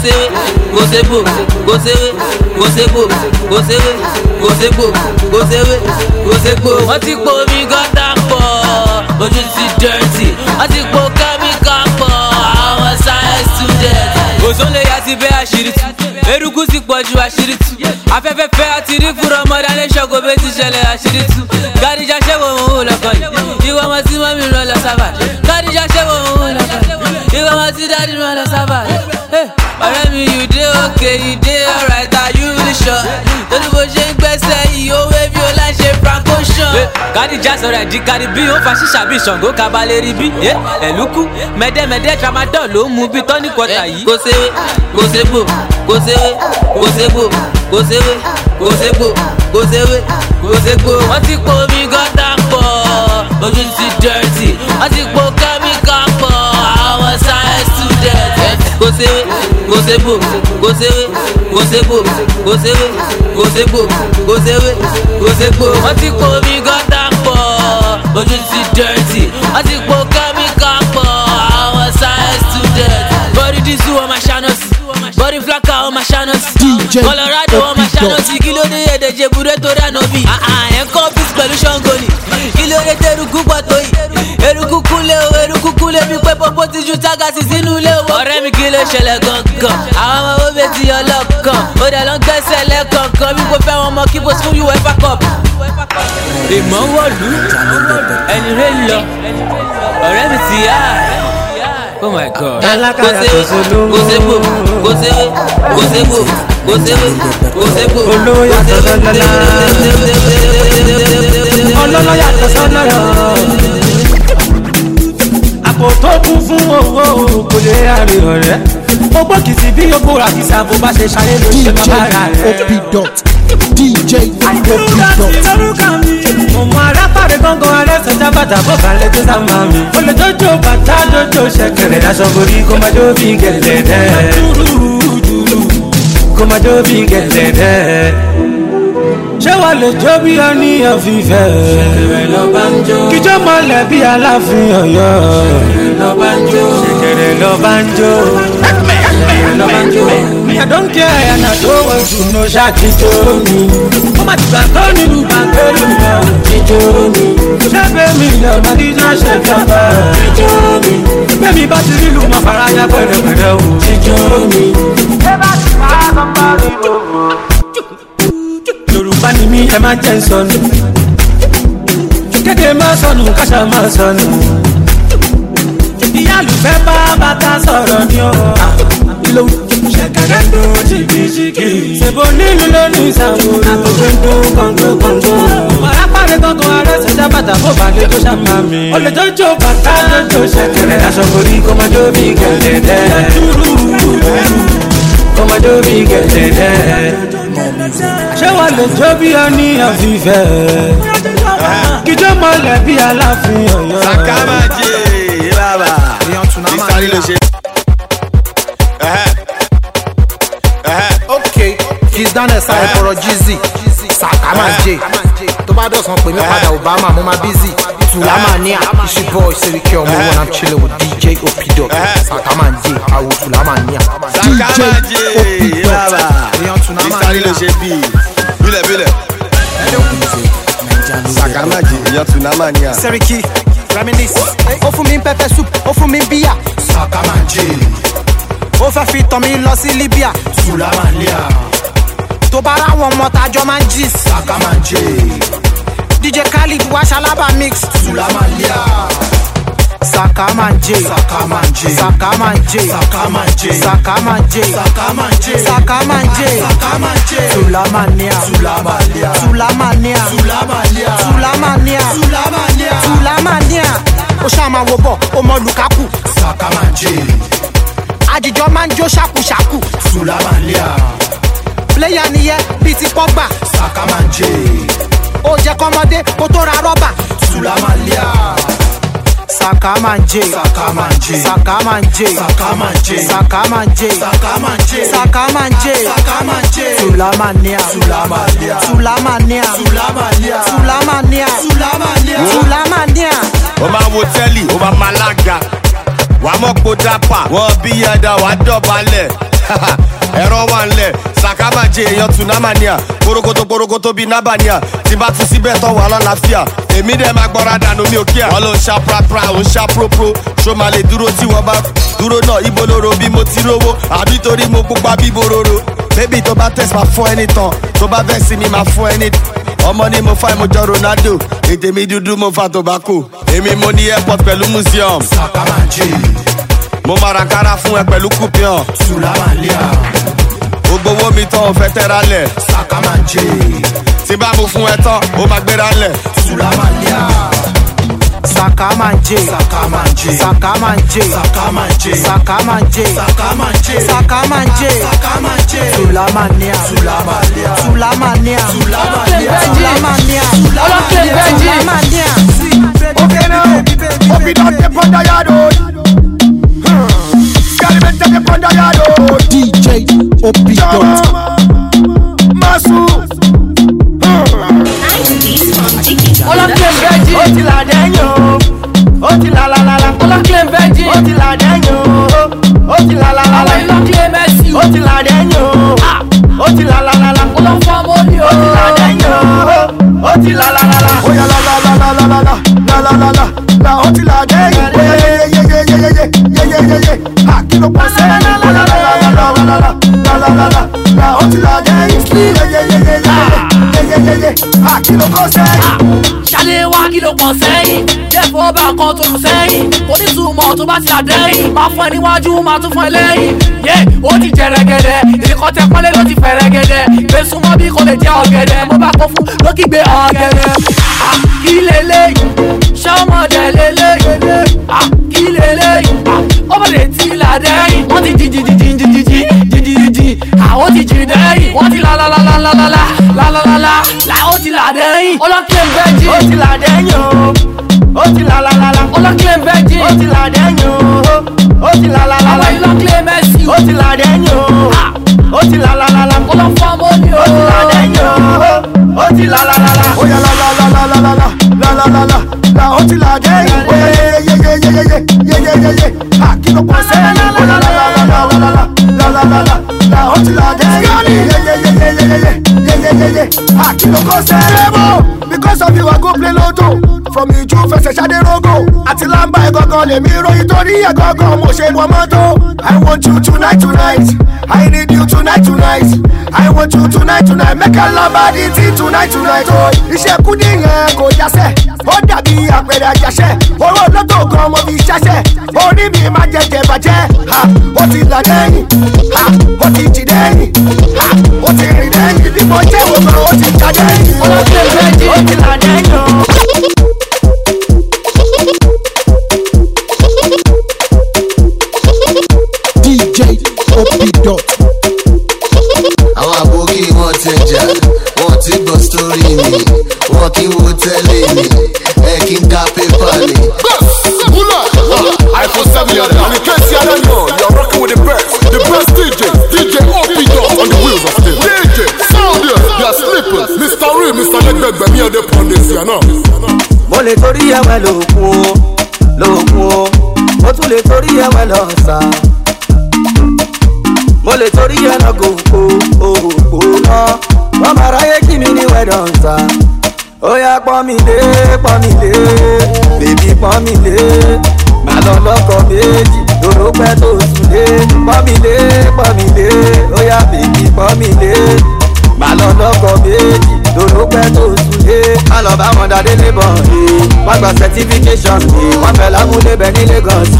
[SPEAKER 18] séwé wọ́n ti po omi gọ́tà pọ̀ ojú ti dirty wọ́n ti po kẹ́míkà pọ̀ àwọn science students. òṣòlè yà ti bẹ́ àṣírí tú eruku ti pọ̀ ju àṣírí tú afẹ́fẹ́ fẹ́ àti rí fúnra ọmọdé alẹ́ ṣọ́kò bẹ́ẹ̀ ti ṣẹlẹ̀ àṣírí tú gàdíjà ṣé wọ́n ò lọ́kọ̀ yìí ìwọ ọmọ tí wọ́n mi rán lọ sábà gàdíjà ṣé wọ́n ò lọ́kọ̀ yìí ìwọ ọmọ tí dáàdì rán lọ sábà. ọ̀rẹ́ mi you dey okay you dey alright are you really sure lórí bó ṣe ń gbẹ́sẹ̀ yìí ó wé bí ó láì ṣe franco ṣan. kàdíjà sọ̀rọ̀ ẹ̀dí kárí bí ó fa ṣíṣà bí ṣàngó kabalẹ̀ rí bí ẹ̀lúkú mẹ́dẹ́mẹ́dẹ́ tramadol ló ń mu bí tọ́ní kọta yìí. kò séwé wọ́n ti po omi gọ́tà pọ̀ ojú ti dirty wọ́n ti po kẹ́míkà pọ̀ àwọn science students. kò séwé wọ́n ti po omi gọ́tà pọ̀ ojú ti dirty wọ́n ti po kẹ́míkà pọ̀ àwọn science students. body disu ọmọ ṣáná sí body flaka ọmọ ṣáná sí Colorado ọmọ ṣáná sí kí ló dé èdè jebure tó dáná bí ẹ̀ńkọ́ bíi pẹ̀lú ṣọ́ngọ́nì kí ló dé tẹ̀rùkú pọ̀ tó yìí eruku kúnlẹ̀ bí pé pọ́pọ́ ti ju tágàsì sínú ilé owó. ọ̀rẹ́ mi kí ló ṣẹlẹ̀ gangan àwọn ọmọ owó bẹ́ẹ̀ ti yọ lọ́kàn ó dẹ̀ lọ ń gbẹ́sẹ̀ lẹ́kọ̀ọ̀kan bí kò fẹ́ wọn mọ kí bó fún UEFA Cup. ìmọ̀ wọ̀lú ẹni rẹ̀ lọ ọ̀rẹ́ mi ti yá. Oh my God.
[SPEAKER 19] olówó yàtọ̀ sọ́lọ́lá ọlọ́lọ́ yàtọ̀ sọ́lọ́lọ́.
[SPEAKER 12] àpò tó kún fún owó kò lè rárí ọ̀rẹ́. Mo gbọ́ kìtì bí yóò kóra kìsà bó bá ṣe ṣayé ló ṣe bàbá rẹ̀.
[SPEAKER 15] DJ
[SPEAKER 12] lórúkọ mi. Mo mọ arápàdé gángan arẹ́sẹ̀ jábàtà bó balẹ̀ tó sá máa mi. O lè jójó bàtà jójó ṣẹ̀kẹ̀rẹ̀ aṣọ borí kó máa jó bí gẹ̀lẹ́dẹ́. Kó máa jó bí gẹ̀lẹ́dẹ́. Ṣé wàá lè jó bí ọníyàn fífẹ́? Ṣẹ̀kẹ̀rẹ̀ lọ bá ń jó. Kíjọ́ mọ́lẹ̀ bí Aláàfin Ọ̀yọ́. Ṣẹ̀kẹ̀rẹ̀ lọ bá ń jó. Ṣẹ̀kẹ̀rẹ̀ lọ bá ń jó. Ṣẹ̀kẹ̀rẹ̀ lọ bá ń jó. I don't care and I don't want to know ṣáàkì jó mi. Ó má ti gbà tó nílùú bàńkẹ́lù lọ. Jíjó mi. Ṣẹ́gbẹ́ mi lọ máa díjọ́ ṣe jọba. Jíjó mi. Bẹ́ẹ̀ni bá ti rí ìlú máa fara ya pẹ̀lẹ́pẹ̀lẹ́ o. Jíjó mi. Ṣé bá ti fà á kan bá rí gbogbo? Yorùbá ni mí ẹ má jẹ́ sọnù. Kéde má sọnù káṣá má sọnù. Ìyá àlùfẹ́ bá bàtà sọ̀rọ̀ ni ó. Ṣẹ̀kẹ̀rẹ̀ ń dún jìgìjìgì. Ṣèbó nílùú lónìí ìsàwò. Àtòkè ń dún kọ̀ǹgó. Màrá pàdé gángan arẹ́sẹ̀ jábàtà bó balẹ̀ tó ṣàmà mi. O lè jójó bàtà jójó ṣẹ̀kẹ̀rẹ̀. Aṣọ borí kó máa jó bí gẹ̀lẹ́dẹ́. Kó máa jó bí gẹ̀lẹ́dẹ́. Ṣé wàá lè jó bí ọníyàn fífẹ́? Kíjọ́ mọ́lẹ̀ bí Aláàfin Ọ̀yọ́.
[SPEAKER 13] Sakamaji bàbá ìsáré ló ṣe.
[SPEAKER 15] Okay, he's done a sign for a Jizzy. Sakamaji. Tó bá dọ̀sán pè mí padà Obama, mo máa busy. Tulamania, it's your boy Seriki Omo when I'm chilling with DJ Opido. Sakamaji, awo Tulamania. DJ Opido.
[SPEAKER 13] ìsáré ló ṣe bí bílẹ̀. Sakamaji èèyàn Tulamania.
[SPEAKER 15] Seriki, reminisce. Ó fún mi pepper soup, ó fún mi bíyà. Sakamaji. Ó fẹ́ fi tọ́ mi lọ sí Libya. Tulamania. Tó bá ra wọn mọ́ tajọ́ máa ń jí. Sakamaji. DJ Khalid wá ṣalábà mix. Tulamania. Sakamaji. Sakamaji. Sakamaji. Sakamaji. Sakamaji. Sakamaji. Sakamaji. Sakamaji. Tulamania. Tulamania. Tulamania. Tulamania. Tulamania. Tulamania. Tulamania. Ó ṣàmà wo bọ̀, ó mọ Lukaku. Sakamaji. Àjíjọ máa ń jó ṣàkúṣàkú. Tulamania. Pléyà nìyẹn bíi ti Pogba. Sakamaji. Ó jẹ́ kọ́mọdé kó tó ra rọ́bà. Tulamania. Sakamaji. Sakamaji. Sakamaji. Sakamaji. Sakamaji. Sakamaji. Sakamaji. Sakamaji. Tulamania. Tulamania. Tulamania. Tulamania. Tulamania. Tulamania. Tulamania.
[SPEAKER 13] Ó máa wo tẹ́lì, ó máa Malaga. Wà á mọ̀ pé dápà, wọ́n bí ẹ̀dá wà á dọ̀bálẹ̀. Ẹ̀rọ wà ń lẹ̀, Sakamaji èèyàn Tulamania. Korokoto bíi Nabania. Tí bá tún síbẹ̀ tán wà lọ́láfíà. Èmi dẹ̀ máa gbọ́ra dànù mi ò kíá. Wọ́n ló ń ṣá prapra, ó ń ṣá propro. Ṣó máa lè dúró tí wọ́n bá dúró náà ibo lóró bí mo ti rówó. Àbí torí mo pupa bí bororo. Bébì tó bá tẹ̀sí máa fún ẹni tán. Tó bá fẹ́ sí mi máa fún ẹni. Ọmọ ni mo fa ìmọ̀jọ Ronaldo. Ètè mi dúdú mo fa tobacco. Èmi mo ní airport pẹ̀lú museum.
[SPEAKER 15] Sakamaji.
[SPEAKER 13] Mo máa ra kára fún ẹ pẹ̀lú coupion.
[SPEAKER 15] Tulamania.
[SPEAKER 13] Gbogbo owó mi tán ò fẹ́ tẹ́ra lẹ̀.
[SPEAKER 15] Sakamaji.
[SPEAKER 13] Tí bá mo fún ẹ tán, ó máa gbéra lẹ̀.
[SPEAKER 15] Tulamania. Sakamaji. Sakamaji. Sakamaji. Sakamaji. Sakamaji. Sakamaji. Sakamaji. Sakamaji. Tulamania. Tulamania. Tulamania. Tulamania. Tulamania. Tulamania.
[SPEAKER 14] Okay now, Opido step on the yard. Scarlet step on the yard.
[SPEAKER 15] DJ Opido.
[SPEAKER 14] Masu.
[SPEAKER 16] Olókè méjì. Ó ti là dẹ́yìn. Ó ti là lálálá. Olókè méjì. Ó ti là dẹ́yìn. Ó ti là lálálá. Olókè méjì. Ó ti là dẹ́yìn. Ó ti là lálálá. Olófò mọ́ni o. Ó ti là dẹ́yìn. Ó ti là lálálá.
[SPEAKER 14] Ó yá la la la la la la la la la la la. Ó ti là dẹ́yìn. Ó yá ye. Ha kí ló pọ̀ sẹ́yìn. Ó yá la la la la la la la la. Ó ti là dẹ́yìn. Ye. Ha kí ló pọ̀ sẹ́yìn.
[SPEAKER 18] Ṣálé wá kí ló pọ̀ sẹ́yìn. Jẹ́fọ́ bá kan tó sẹ́yìn. Kò ní túmọ̀ tó bá ti àdẹ́yìn. Máa fún ẹ níwájú, máa tún fún ẹ lẹ́yìn. Yé ó ti jẹ rẹ̀gẹ̀dẹ̀. Ìdíkọ̀ tẹ pọ́nlé ló ti fẹ̀ rẹ̀gẹ̀dẹ̀. Gbèsùmọ́ bí kò lè jẹ ọ̀gẹ̀dẹ̀. Mo bá kó fún lókìgbé ọ̀gẹ̀dẹ̀. Kí lélẹ́yìn? Ṣọ́mọdé lélẹ́yìn. Kí lélẹ́yìn?
[SPEAKER 16] retí ládẹ́yìn wọ́n ti jìjìjìjìjìjìjìjìjì àwọn ti jì dẹ́yìn wọ́n ti lálálálálálálálálálá làwọn ti ládẹ́yìn ọlọ́kẹ́ bẹ́jì ó ti ládẹ́yìn ó ti lálálálá ọlọ́kẹ́ bẹ́jì ó ti ládẹ́yìn ó ti lálálálá àwọn ìlọ́kẹ́ mẹ́sì ó ti ládẹ́yìn ó ti lálálálá ọlọ́fọ́ mọ́ni ó ti ládẹ́yìn ó ti lálálálá
[SPEAKER 2] ó yá lálálálálálálálálá ó ti ládẹ́yìn ó yá yeyeyeyeyeyeyeyeye kí ló pọ̀ sẹ́yìn ó yá lálálálálálálálá ó ti ládẹ́yìn yeyeyeyeyeyeyeye kí ló pọ̀ sẹ́yìn because of you I go play lotto from Iju fẹsẹ̀ ṣadé rogo àti lamba ẹ̀gọ́gọ́ lèmi ròyìn torí ẹ̀gọ́gọ́ mo ṣe wọ́n mọ́tò I want you tonight I need you tonight I want you tonight make a lamba di ti tonight oh iṣẹ́ kú nìyẹn kò yásẹ̀ ó dàbí àpẹẹrẹ àjàṣẹ́ owó lọ́tò gan mo fi ṣẹ́ṣẹ́ orí mi máa jẹjẹ bàjẹ́ ó ti là dẹ́yìn ó ti jì dẹ́yìn ó ti rìn dẹ́yìn bí mo jẹ́ òun ó ti jà dẹ́yìn ó ti là dẹ́yìn o.
[SPEAKER 14] DJ Opidot.
[SPEAKER 20] Àwọn àbókí wọn tẹjà wọn ti gbọ́ sórí mi wọn kì í wo tẹ́lẹ̀ mi ẹ kí n ká pépà ni.
[SPEAKER 14] iPhone 7 and in case you don't know, you're rocking with the best DJ Opidot on the wheels of steel. DJ, sound there, you're sleeping. Mr. Real, Mr. Legbegbe, me and the pundits, you know.
[SPEAKER 12] Mo lè torí ẹ̀wẹ̀ lòkun o mo tún lè torí ẹ̀wẹ̀ lọ́sà mo lè torí ẹ̀ lọ gòkó òkò náà wọ́n máa ráyé kí mi ní wẹ̀dọ̀nsà ó yá pọ́n mi lé bèbí pọ́n mi lé màá lọ lọ́kọ̀ méjì lóró pẹ́ tó sùn lé pọ́n mi lé ó yá bèbí pọ́n mi lé màá lọ lọ́kọ̀ méjì lóró pẹ́ tó sùn lé má lọ bá wọn dáadé lébọn wọ́n gba certification wọ́n fẹ́ lámúlé bẹ́ẹ̀ ní Lagos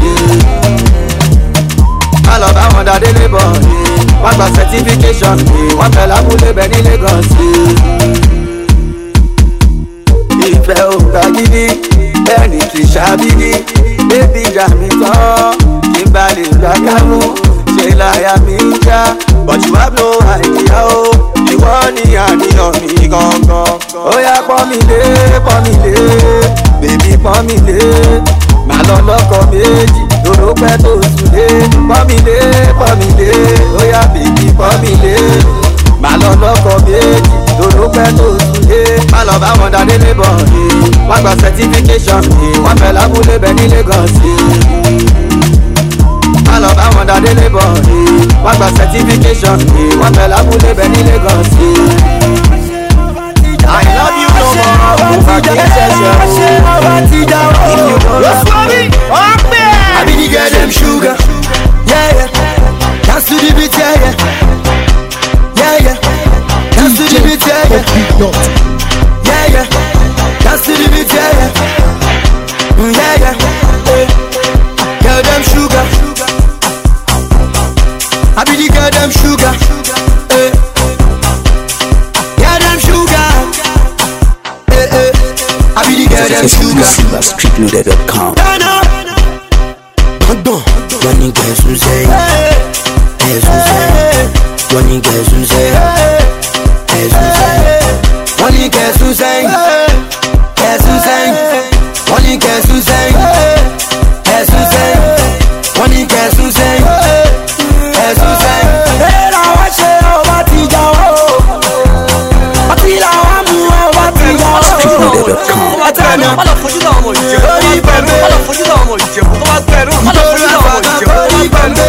[SPEAKER 12] má lọ bá wọn dáadé lébọn wọ́n gba certification wọ́n fẹ́ lámúlé bẹ́ẹ̀ ní Lagos ìfẹ́ ò gbà gidi bẹ́ẹ̀ ni kì í ṣàbídí bébí ìjà mi tán kí n bá lè gbà kámú ṣe láyà mi ń já but you have no idea o ìwọ ni àníyàn mi gangan ó yá pọ́n mi lé bèbí pọ́n mi lé màá lọ lọ́kọ̀ méjì lóró pẹ́ tó sùn lé pọ́n mi lé ó yá bèbí pọ́n mi lé màá lọ lọ́kọ̀ méjì lóró pẹ́ tó sùn lé má lọ bá wọn dáadé lébọn wọ́n gba certification wọ́n fẹ́ lábúlé bẹ́ẹ̀ ní Lagos má lọ bá wọn dáadé lébọn wọ́n gba certification wọ́n fẹ́ lábúlé bẹ́ẹ̀ ní Lagos. I love you no more. I be the girl them sugar. Yeah. Dance to the beat, yeah. Dance to the beat, yeah. Dance to the beat, yeah. Girl them sugar. I be the girl them sugar.
[SPEAKER 21] Exclusive streetloader.com. Money gets who say, money gets who say,
[SPEAKER 12] money gets who say, money gets who say, money gets who say,
[SPEAKER 21] streetloader.com.
[SPEAKER 12] Ọlọ́ fojú náà ọmọ ìjẹ̀bú lórí pẹ̀lú ọlọ́ fojú náà ọmọ ìjẹ̀bú tó bá pẹ̀lú ọlọ́ fojú náà ọmọ ìjẹ̀bú lórí pẹ̀lú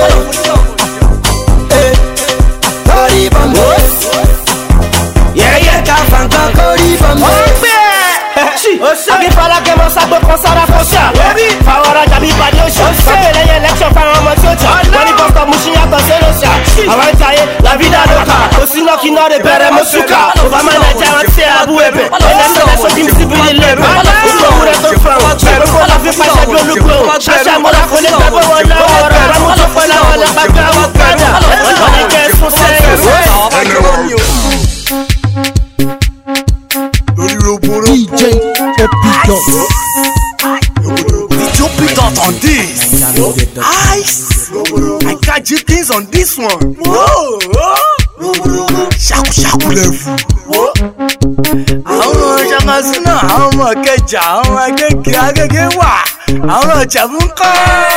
[SPEAKER 12] lórí pẹ̀lú yẹ́yẹ́ ká fankan kórí pẹ̀lú. Akínfàlà kẹ́mọ́ ságbó kan sára fọ́ṣà fáwọn ọ̀rajà bíi ìpàdé oṣù sábẹ́lẹ́yẹ lẹ́kṣọ̀ fáwọn ọmọ tí ó jà wọ́n ní bọ́sítọ̀ mú sí yàtọ̀ sí lọ́ṣà àwọn ìtàyé làbídà lóka kò sí náà kí náà lè bẹ̀rẹ̀ mọ́ ṣúkà òbámá nàìjíríà wọn ti àbú ẹ̀bẹ̀ ẹ̀lẹ́sẹ̀lẹ́sọ̀ tí mi sì bí ilé rẹ̀ oṣù òwúrẹ̀ tó fẹ́ wọn ẹ̀rọ kó la fi pàṣẹ bí olúgbò ṣáṣà mọ́lá kò lè gbàgbọ́ wọn lọ́wọ́ rẹ̀ rámú tó pẹ́ láwọn lẹ́gbàgbà wọn gbàdà wọn ní kẹ́ sún sẹ́yìn.
[SPEAKER 14] DJ Opidot.
[SPEAKER 20] DJ Opidot on this.
[SPEAKER 2] I got G things on this one. Whoa. Shaku level. Àwọn ṣàmásínà, àwọn ọmọ kẹjà, àwọn agége wà, àwọn ọ̀jàbù ń kọ́.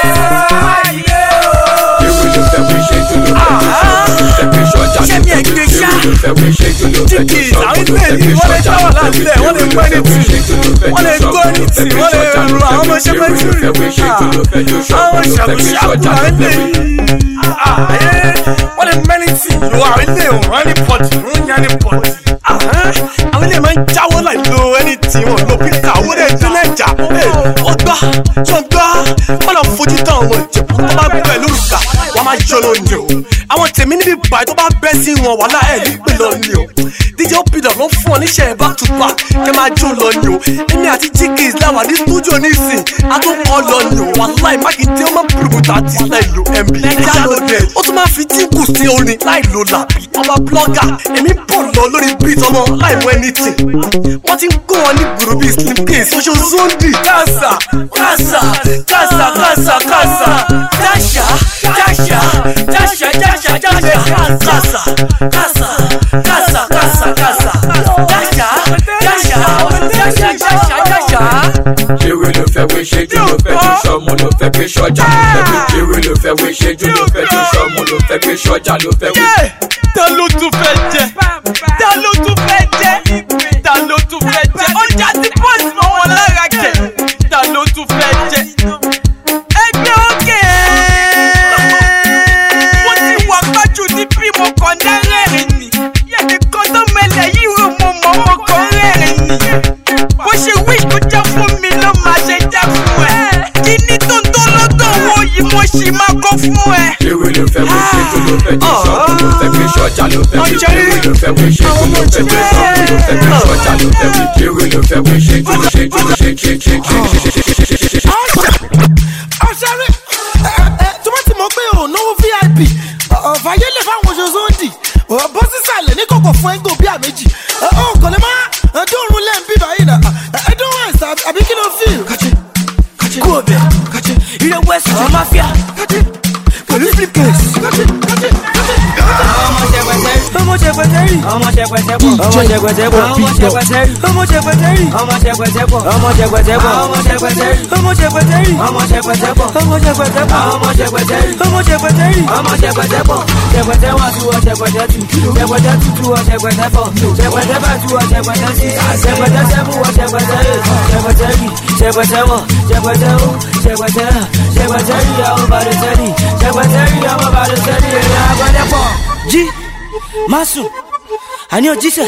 [SPEAKER 2] Ṣé mi ẹgbẹ́ ṣá? Jíkì àwọn ilé ìlú wọ́n lè jáwọ́ láńlẹ̀, wọ́n lè gbọ́ ní tì, wọ́n lè gbọ́ ní tì, wọ́n lè rú àwọn ọmọ ṣẹ́pẹ́tìrì. Àwọn ṣàkóṣàkó àwọn ilé wọ́n lè mẹ́rin tì lọ àwọn ilé ìwọ̀n ní pọ̀jù, ń yá ní pọ̀jù. Àwọn ilé máa ń jáwọ́ láì lo ẹni tí wọ́n lo pítà owó lè dín lẹ́jà. Ọgbà ṣọ̀gbà wọ́n lọ fojú tán àwọn ìjẹ̀bù tó bá bẹ̀ lórúkà wọ́n máa yọ lónìí o. Àwọn tèmi níbi báyìí tó bá bẹ́ sí wọn wàhálà ẹ̀ nípè lónìí o. DJ Opida ló fún ọ níṣẹ́ back to back kẹ́ máa jó lónìí o. Èmi àti Chikis láwà ní stúdíò nísìn a tún kọ́ lónìí o. Wàhálà Mákindé ó máa pùrùbùtà àti láì lo MB jálòdẹ̀. Ó tún máa fi dínkù sí orin láì lo làbí. Ọba blogger èmi bọ̀ lọ lórí beat ọmọ láì mọ anything. Wọ́n ti ń kó wọn ní gbùrù bíi Slim Case, Social Zondi, Kasa.
[SPEAKER 7] Jíròrò ló fẹ́ wé ṣe jù ló fẹ́ tún ṣọ́mù ló fẹ́ gbé ṣọ́jà ló fẹ́ gbé jíròrò ló fẹ́ wé ṣe jù ló fẹ́ tún ṣọ́mù ló fẹ́ gbé ṣọ́jà ló fẹ́ wé.
[SPEAKER 1] Ta ló tún fẹ́ jẹ? Ta ló tún fẹ́ jẹ? Ta ló tún fẹ́ jẹ? Ọjà ti bọ́ọ̀sì mọ́ wọn lára jẹ. Ta ló tún fẹ́ jẹ? Ẹgbẹ́ òkè. Wọ́n ti wà gbájú ní bí mo kàn ní rẹ́rìn ni. Yẹ́nì kan tó mẹlẹ̀ yìí rò mo mọ̀ mo kàn rẹ́rìn ni. Bó ṣe wish kó jẹ́ fún mi ló máa ṣe jẹ́ fún ẹ. Kíní tó ń tó lọ́dọ̀ wo yìí mo ṣì máa kọ́ fún ẹ.
[SPEAKER 7] Jíròrò ló fẹ́ wé ṣe jù ló fẹ́ tún ṣọ́mù ló fẹ́ gbé ṣọ́jà ló fẹ́ wé. Jíròrò ló fẹ́ wé ṣe jù ló fẹ́ tún ṣọ́mù ló fẹ́ gbé ṣọ́jà ló fẹ́ wé. Jíròrò ló fẹ́ wé ṣe jù ló ṣe jù ló ṣe.
[SPEAKER 16] Ọ̀ṣẹ́rẹ́ tó bá ti mọ̀ pé ò náwó VIP ọ̀fàyè lè fáwọn oṣù Zondi bó sísàlẹ̀ ní kòkò fún ẹ́ńgò bíà méjì kò lè má dóorun lẹ́ǹ bíbá yìí nà ẹ̀dùn west àbí kí ló fi.
[SPEAKER 12] Kú ọbẹ̀, ilé west of mafia, pẹ̀lú Flip Case. Ọmọ ṣẹpẹtẹrì, ọmọ ṣẹpẹtẹpọ̀, ọmọ ṣẹpẹtẹpọ̀, ọmọ ṣẹpẹtẹrì, ọmọ ṣẹpẹtẹrì, ọmọ ṣẹpẹtẹpọ̀, ọmọ ṣẹpẹtẹpọ̀, ọmọ ṣẹpẹtẹrì, ọmọ ṣẹpẹtẹrì, ọmọ ṣẹpẹtẹpọ̀, ọmọ ṣẹpẹtẹpọ̀, ọmọ ṣẹpẹtẹrì, ọmọ ṣẹpẹtẹrì, ọmọ ṣẹpẹtẹpọ̀, ṣẹpẹtẹwà tu ọ ṣẹpẹtẹtù, ṣẹpẹtẹtù tu ọ ṣẹpẹtẹfọ̀, ṣẹpẹtẹfà tu ọ ṣẹpẹtẹsí, ṣẹpẹtẹsẹmú ọ ṣẹpẹtẹrì, ṣẹpẹtẹrì, ṣẹpẹtẹwọ, ṣẹpẹtẹwọ, ṣẹpẹtẹrà, ṣẹpẹtẹrì ọmọ bàdẹsẹrì, ṣẹpẹtẹrì ọmọ bàdẹsẹrì ẹ̀yà agbẹdẹpọ̀. Jí Masu, àní o jíṣẹ́,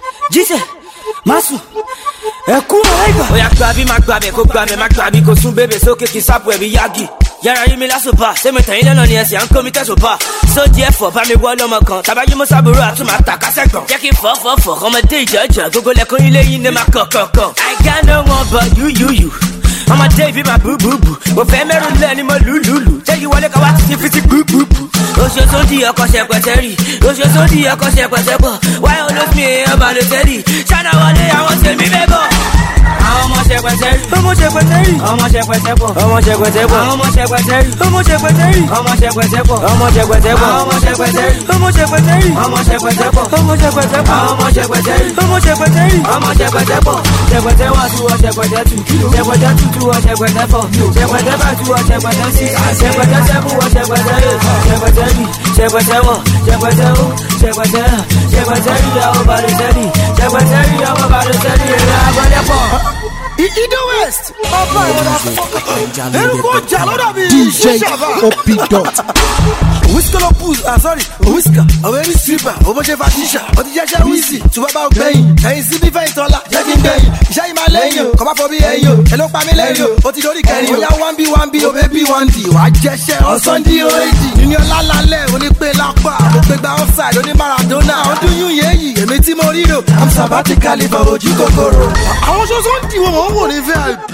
[SPEAKER 12] Masu, ẹ̀kú ọ̀rẹ́gbà. Ó yá gbàbí má gbàbẹ̀ kó gbàbẹ̀ má gbàbí kó sún bébè sókè kí sápò ẹ̀bí yági. Yàrá yí mi lásòpá, sẹ́mi tẹ̀yìn lọ́nà ni ẹ̀sìn à ń kó mi tẹ̀sòpá. Sódì ẹ̀fọ́ bá mi wọ́ lọ́mọ kan, tàbájú mo sábúrò àtúmọ̀ àtàkásẹ̀gbọ̀n. Jẹ́ kí fọ́fọ́fọ́ ọmọdé ìjọ́jọ́, gbogbo lẹ́kùn ilé yìí ní ma kọ̀kọ̀kọ̀. I got no one but you. Ọmọdé ìbí ma búbúbù, mo fẹ́ mẹ́rù lẹ́ni mo lùlùlù. Jẹ́ kí wọlé kan wá ti fi ti gbúgbúgbù. Oṣooṣo di ọkọ̀ ṣẹpẹtẹrì, oṣooṣo di ọkọ̀ ṣẹpẹtẹpọ̀. Wáyé olófin èèyàn bá lè tẹ́lì, ṣáná wọlé àwọn tèmi mẹ́bọ̀. Àwọn ọmọ ṣẹpẹtẹrì, ọmọ ṣẹpẹtẹrì, ọmọ ṣẹpẹtẹpọ̀, ọmọ ṣẹpẹtẹpọ̀, ọmọ ṣẹpẹtẹrì, ọmọ ṣẹpẹtẹrì, ọmọ ṣẹpẹtẹpọ̀, ọmọ ṣẹpẹtẹpọ̀, ọmọ ṣẹpẹtẹrì, ọmọ ṣẹpẹtẹrì, ọmọ ṣẹpẹtẹpọ̀, ọmọ ṣẹpẹtẹpọ̀, ọmọ ṣẹpẹtẹrì, ọmọ ṣẹpẹtẹrì, ọmọ ṣẹpẹtẹpọ̀, ṣẹpẹtẹwà tu ọ ṣẹpẹtẹtù, ṣẹpẹtẹtù tu ọ ṣẹpẹtẹfọ̀, ṣẹpẹtẹfà tu ọ ṣẹpẹtẹsí, ṣẹpẹtẹsẹmú ọ ṣẹpẹtẹrì, ṣẹpẹtẹrì, ṣẹpẹtẹwọ, ṣẹpẹtẹwọ, ṣẹpẹtẹrà, ṣẹpẹtẹrì ọmọ bàdẹsẹrì, ṣẹpẹtẹrì ọmọ bàdẹsẹrì ẹ̀yà agbẹdẹpọ̀.
[SPEAKER 16] Ido West, ọba ìrọ̀lá eruku ọjà lọ́dọ̀ mi.
[SPEAKER 2] DJ Opida.
[SPEAKER 16] Whisker lọ pools, sorry, whisker. Ọ̀wé ní stripper, owó ṣe fatisha. Ó ti jẹ́ṣẹ́ wíìsì, tí wọ́n bá ń gbẹ̀yìn. Ẹyin sí bí fẹ́yìn tọ́lá, jẹ́ kí n gbẹ̀yìn. Iṣẹ́ yìí máa lẹ́yìn o, kọ́ bá fọ bí ẹyin o. Ẹ ló pa mí lẹ́yìn o, ó ti dórí kẹrin o. Ó yá 1B o, baby 1D. Wà á jẹ́ṣẹ́ ọ̀sán di OAD. Yíyan lálálẹ̀, onípe lápá. Mo pe gba offside, oní Maradona. Ọdún yún yéyì, èmi tí mo rí ro. I'm sabatically for ojú kòkòrò. Àwọn ṣoṣo ń dì wọ́n mọ̀ ń wò ní VIP.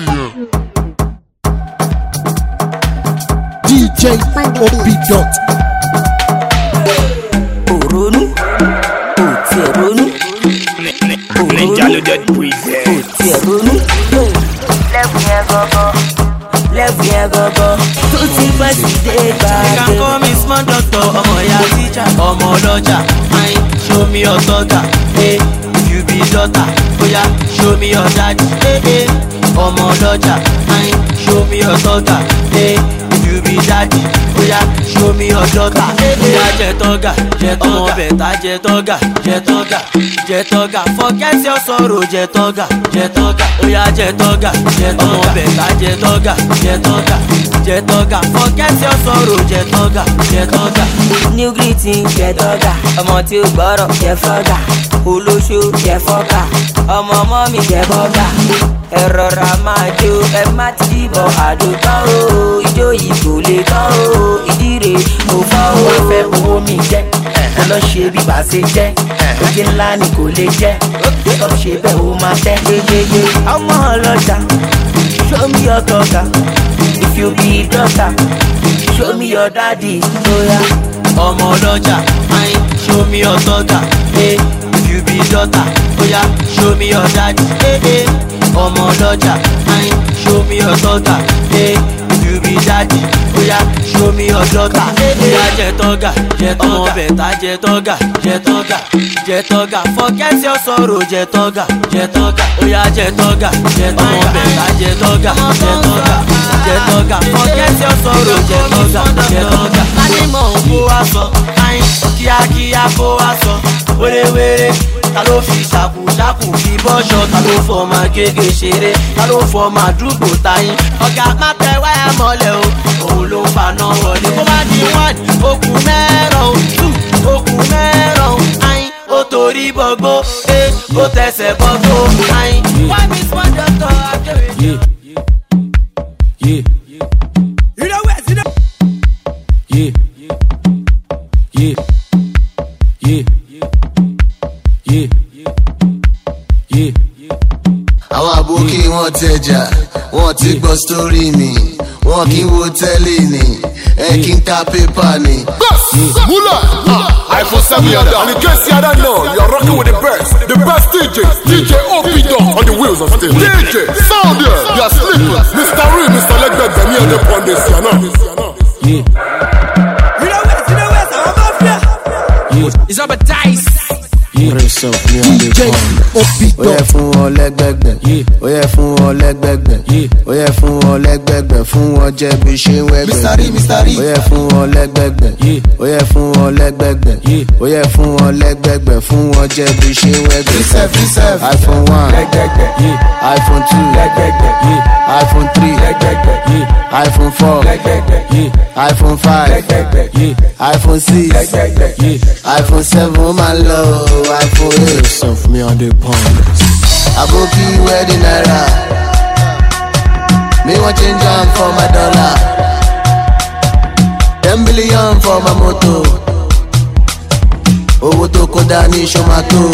[SPEAKER 2] DJ Opida.
[SPEAKER 12] Òrónú, òtí ẹ̀rónú.
[SPEAKER 1] Ninja loaded breeze.
[SPEAKER 12] Òtí ẹ̀rónú.
[SPEAKER 6] Lẹ́kùn yẹn gọ́gọ́.
[SPEAKER 8] level yẹn gangan tó ti pẹ́ sí dé gbàgbé.
[SPEAKER 12] You can call me small doctor, ọmọ ya teacher, ọmọ ọlọ́jà, ayin, show me your daughter, hey, if you be daughter, oya, show me your daddy, hey, hey, ọmọ ọlọ́jà, ayin, show me your daughter, hey, if you be daddy, oya, show me your daughter, hey, hey. Oya jẹ tọ́gà, ọmọ bẹ̀ta jẹ tọ́gà, forget your sorrow, jẹ tọ́gà, oya jẹ tọ́gà, ọmọ bẹ̀ta jẹ tọ́gà, forget your sorrow, jẹ tọ́gà.
[SPEAKER 8] New greeting jẹ tọ́gà, ọmọ tí ó gbọ́rọ̀ jẹ fọ́gà, olóṣó jẹ fọ́gà, ọmọ ọmọ mi jẹ bọ́gà. Ẹ rọra máa jó, ẹ má ti dìbọn àdótán o, ijó yìí kò lè tán o, ìdíre kò fọ́ o.
[SPEAKER 16] Wọ́n fẹ́ owó mi jẹ́, ẹ lọ ṣe bí bá ṣe jẹ́, oje ńlá ni kò lè jẹ́, tó ṣe bẹ́ẹ̀ ó máa tẹ́.
[SPEAKER 8] Yeyeye, ọmọ ọlọ́jà, show me your daughter, if you be daughter, show me your daddy, oya.
[SPEAKER 12] Ọmọ ọlọ́jà, ayin, show me your daughter, hey, if you be daughter, oya, show me your daddy, hey, hey. Ọmọ ọlọ́jà, ayin, show me your daughter, hey, if you be daddy, oya, show me your daughter, hey, hey. Oya jẹ tọ́gà, ọmọ bẹ̀ta jẹ tọ́gà, forget your sorrow, jẹ tọ́gà, oya jẹ tọ́gà, ọmọ bẹ̀ta jẹ tọ́gà, forget your sorrow, jẹ tọ́gà. Lánímọ̀ ń kó wá sọ, ayin, kíákíá kó wá sọ, wérewére. Ta ló fi ṣàkùṣàkù fi bọ́ṣọ, ta ló fọmọ gègé ṣeré, ta ló fọmọ àdúgbò táyín. Ọ̀gá má tẹ wáyà mọ́lẹ̀ o, òun ló ń paná wọlé. Ó bá di one, okùn mẹ́ràn o, two, okùn mẹ́ràn o, ayin. Ó torí bọ́gbó, ó tẹsẹ̀ bọ́gbó, ayin. Wá mi small doctor Akéwì.
[SPEAKER 20] Àwọn àbókí wọn tẹjà, wọn ti gbọ́ sítórì mi, wọn kì í wo tẹ́lẹ̀ ni, ẹ kì í ka pépà ni.
[SPEAKER 14] Mula, iPhone 7 yada. And in case you don't know, you're rocking with the best DJ, DJ Opido on the wheels of steel. DJ, sound here, you're sleeping. Mr. Real, Mr. Legbeck, them here they pon this, you know.
[SPEAKER 12] It's up a dice.
[SPEAKER 20] Press up me on the phone. Oye fún wọn lẹ́gbẹ̀gbẹ̀, oye fún wọn lẹ́gbẹ̀gbẹ̀, oye fún wọn lẹ́gbẹ̀gbẹ̀, fún wọn jẹ bí ṣe ń wẹ́gbẹ̀. Oye fún wọn lẹ́gbẹ̀gbẹ̀, oye fún wọn lẹ́gbẹ̀gbẹ̀, oye fún wọn lẹ́gbẹ̀gbẹ̀, fún wọn jẹ bí ṣe ń wẹ́gbẹ̀. iPhone 1, iPhone 2, iPhone 3, iPhone 4, iPhone 5, iPhone 6, iPhone 7, my love. iPhone 8 of me on the pond. Aboki wedding naira. Me want change am for my dollar. 10 billion for my moto. Owó tó kó dání ṣomato.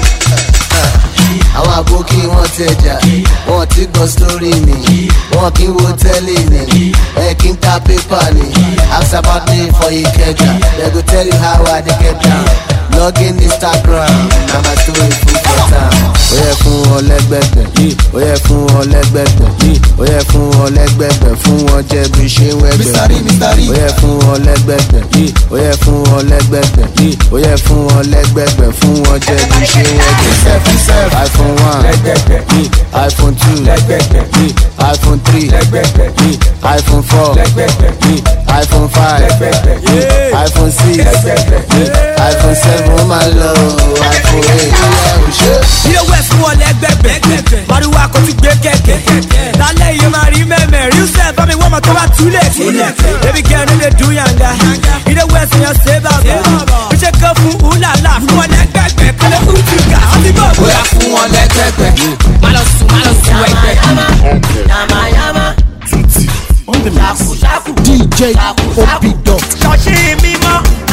[SPEAKER 20] Àwọn àbókí wọn tẹjà, wọn ti gbọ́ sítórì mi, wọn kì í wo tẹ́lẹ̀ ni, ẹ kì í ta pépà ni. Ask about me for Ikeja, they go tell you how I dey get down. Log in Instagram, now my story full for time. Oye fún wọn lẹ́gbẹ̀gbẹ̀, oye fún wọn lẹ́gbẹ̀gbẹ̀, oye fún wọn lẹ́gbẹ̀gbẹ̀, fún wọn jẹ bí ṣe ń wẹ́gbẹ̀. Oye fún wọn lẹ́gbẹ̀gbẹ̀, oye fún wọn lẹ́gbẹ̀gbẹ̀, oye fún wọn lẹ́gbẹ̀gbẹ̀, fún wọn jẹ bí ṣe ń wẹ́gbẹ̀. iPhone 1, iPhone 2, iPhone 3, iPhone 4, iPhone 5, iPhone 6, iPhone 7, my love, iPhone 8.
[SPEAKER 12] Ilé wẹ̀ fún wọn lẹ́gbẹ̀gbẹ̀, Màrúwá kò ti gbé kẹ̀kẹ́. Lálẹ́ yìí máa rí mẹ́mẹ́, rí sẹ́ bá mi wọ́n mọ̀ tó bá túlẹ̀. Baby girl no dey do yanga, ilé wẹ̀ sí yan ṣé bàbá. Bí ṣe kọ́ fún Ulala, fún wọn lẹ́gbẹ̀gbẹ̀, kọ́lé kú ti gà, ó ti bọ̀. Bóyá fún wọn lẹ́gbẹ̀gbẹ̀, má lọ sùn ẹgbẹ̀. Yamayama, ṣàkùṣàkù,
[SPEAKER 2] DJ Opido.
[SPEAKER 12] Ṣọ̀ṣì mímọ́,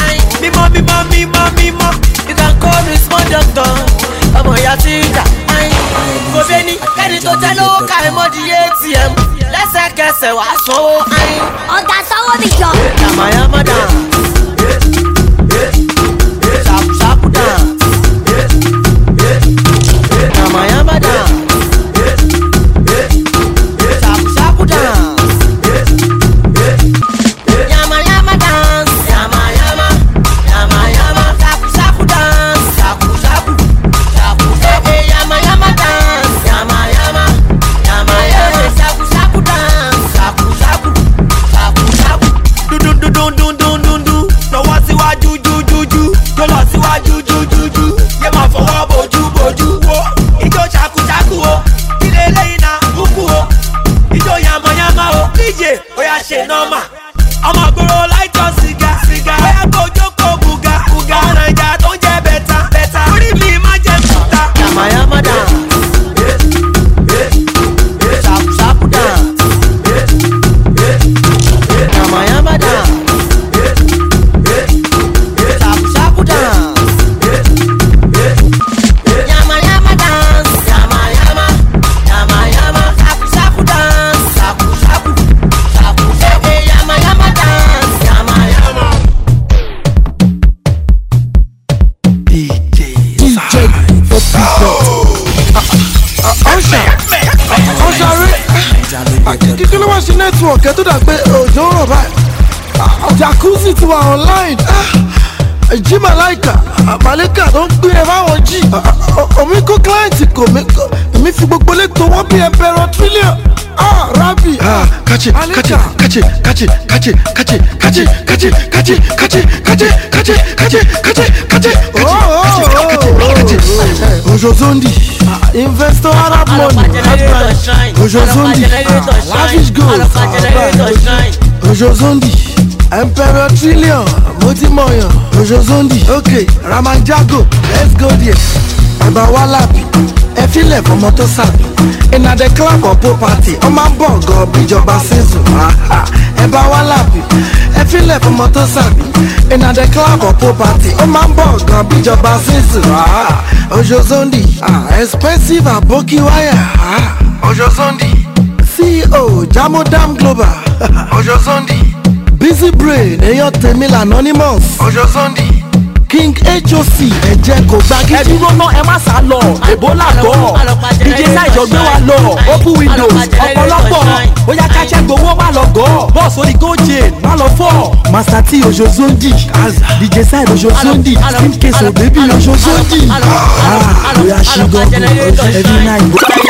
[SPEAKER 12] mímọ́. You can call me small doctor, ọmọ ìyá tí ń jà. Kò bẹ́ẹ̀ ni kẹ́ni tó jẹ́ lówó ká ẹ mọ́ di ATM. Lẹ́sẹ̀kẹsẹ̀ wàá sanwó.
[SPEAKER 10] Ọ̀gá sanwó mi jọ.
[SPEAKER 12] Yamayama dà. Ṣàkùṣàkù dà. Yamayama dà. Ṣàkùṣàkù dà.
[SPEAKER 4] tó dà pé òjò rọ̀ báyìí. Jacuzzi ti wà online. Jí Màláìkà, Màláìkà tó ń gbé ẹ báwọn jí. Omi kó kíláìntì kò mí kó. Èmi fi gbogbo lẹ́tọ̀ wọ́n bí Emperor Trillion. Rabi. Kachi. Ojo Zondi. Investor Arab money. Ojo Zondi. Lavish gold. Ojo Zondi. Emperor Trillion. Motimoyan. Ojo Zondi. Okay. Ramanjago. Let's go there. Baba Walapi. Ẹ filẹ̀ fọmọ tó sàbí. Iná the club of property. Ọmọ bọ̀ gan bíjọba sísù. Ẹ bá wá lábì. Ẹ filẹ̀ fọmọ tó sàbí. Iná the club of property. Ọmọ bọ̀ gan bíjọba sísù. Ojo Zondi. Expensive aboki wire. Ojo Zondi. CEO Jamodam Global. Ojo Zondi. Busy brain èèyàn tèmi l'anonymous. Ojo Zondi. King HOC ẹ̀jẹ̀ kò gbá gidi.
[SPEAKER 16] Ẹ̀dùn gbọ́ná ẹ má sá lọ, Ebola gọ̀. DJ Saijọ gbé wa lọ, open windows, ọ̀pọ̀lọpọ̀. Bóyá káṣẹ́ gbowó má lọ gọ̀. Bọ́ọ̀sì orí Goje má lọ fọ́.
[SPEAKER 4] Master T Ojo Zondi. DJ Saijọ Ojo Zondi. Skin case o baby Ojo Zondi. Bóyá ṣígọ́ every night.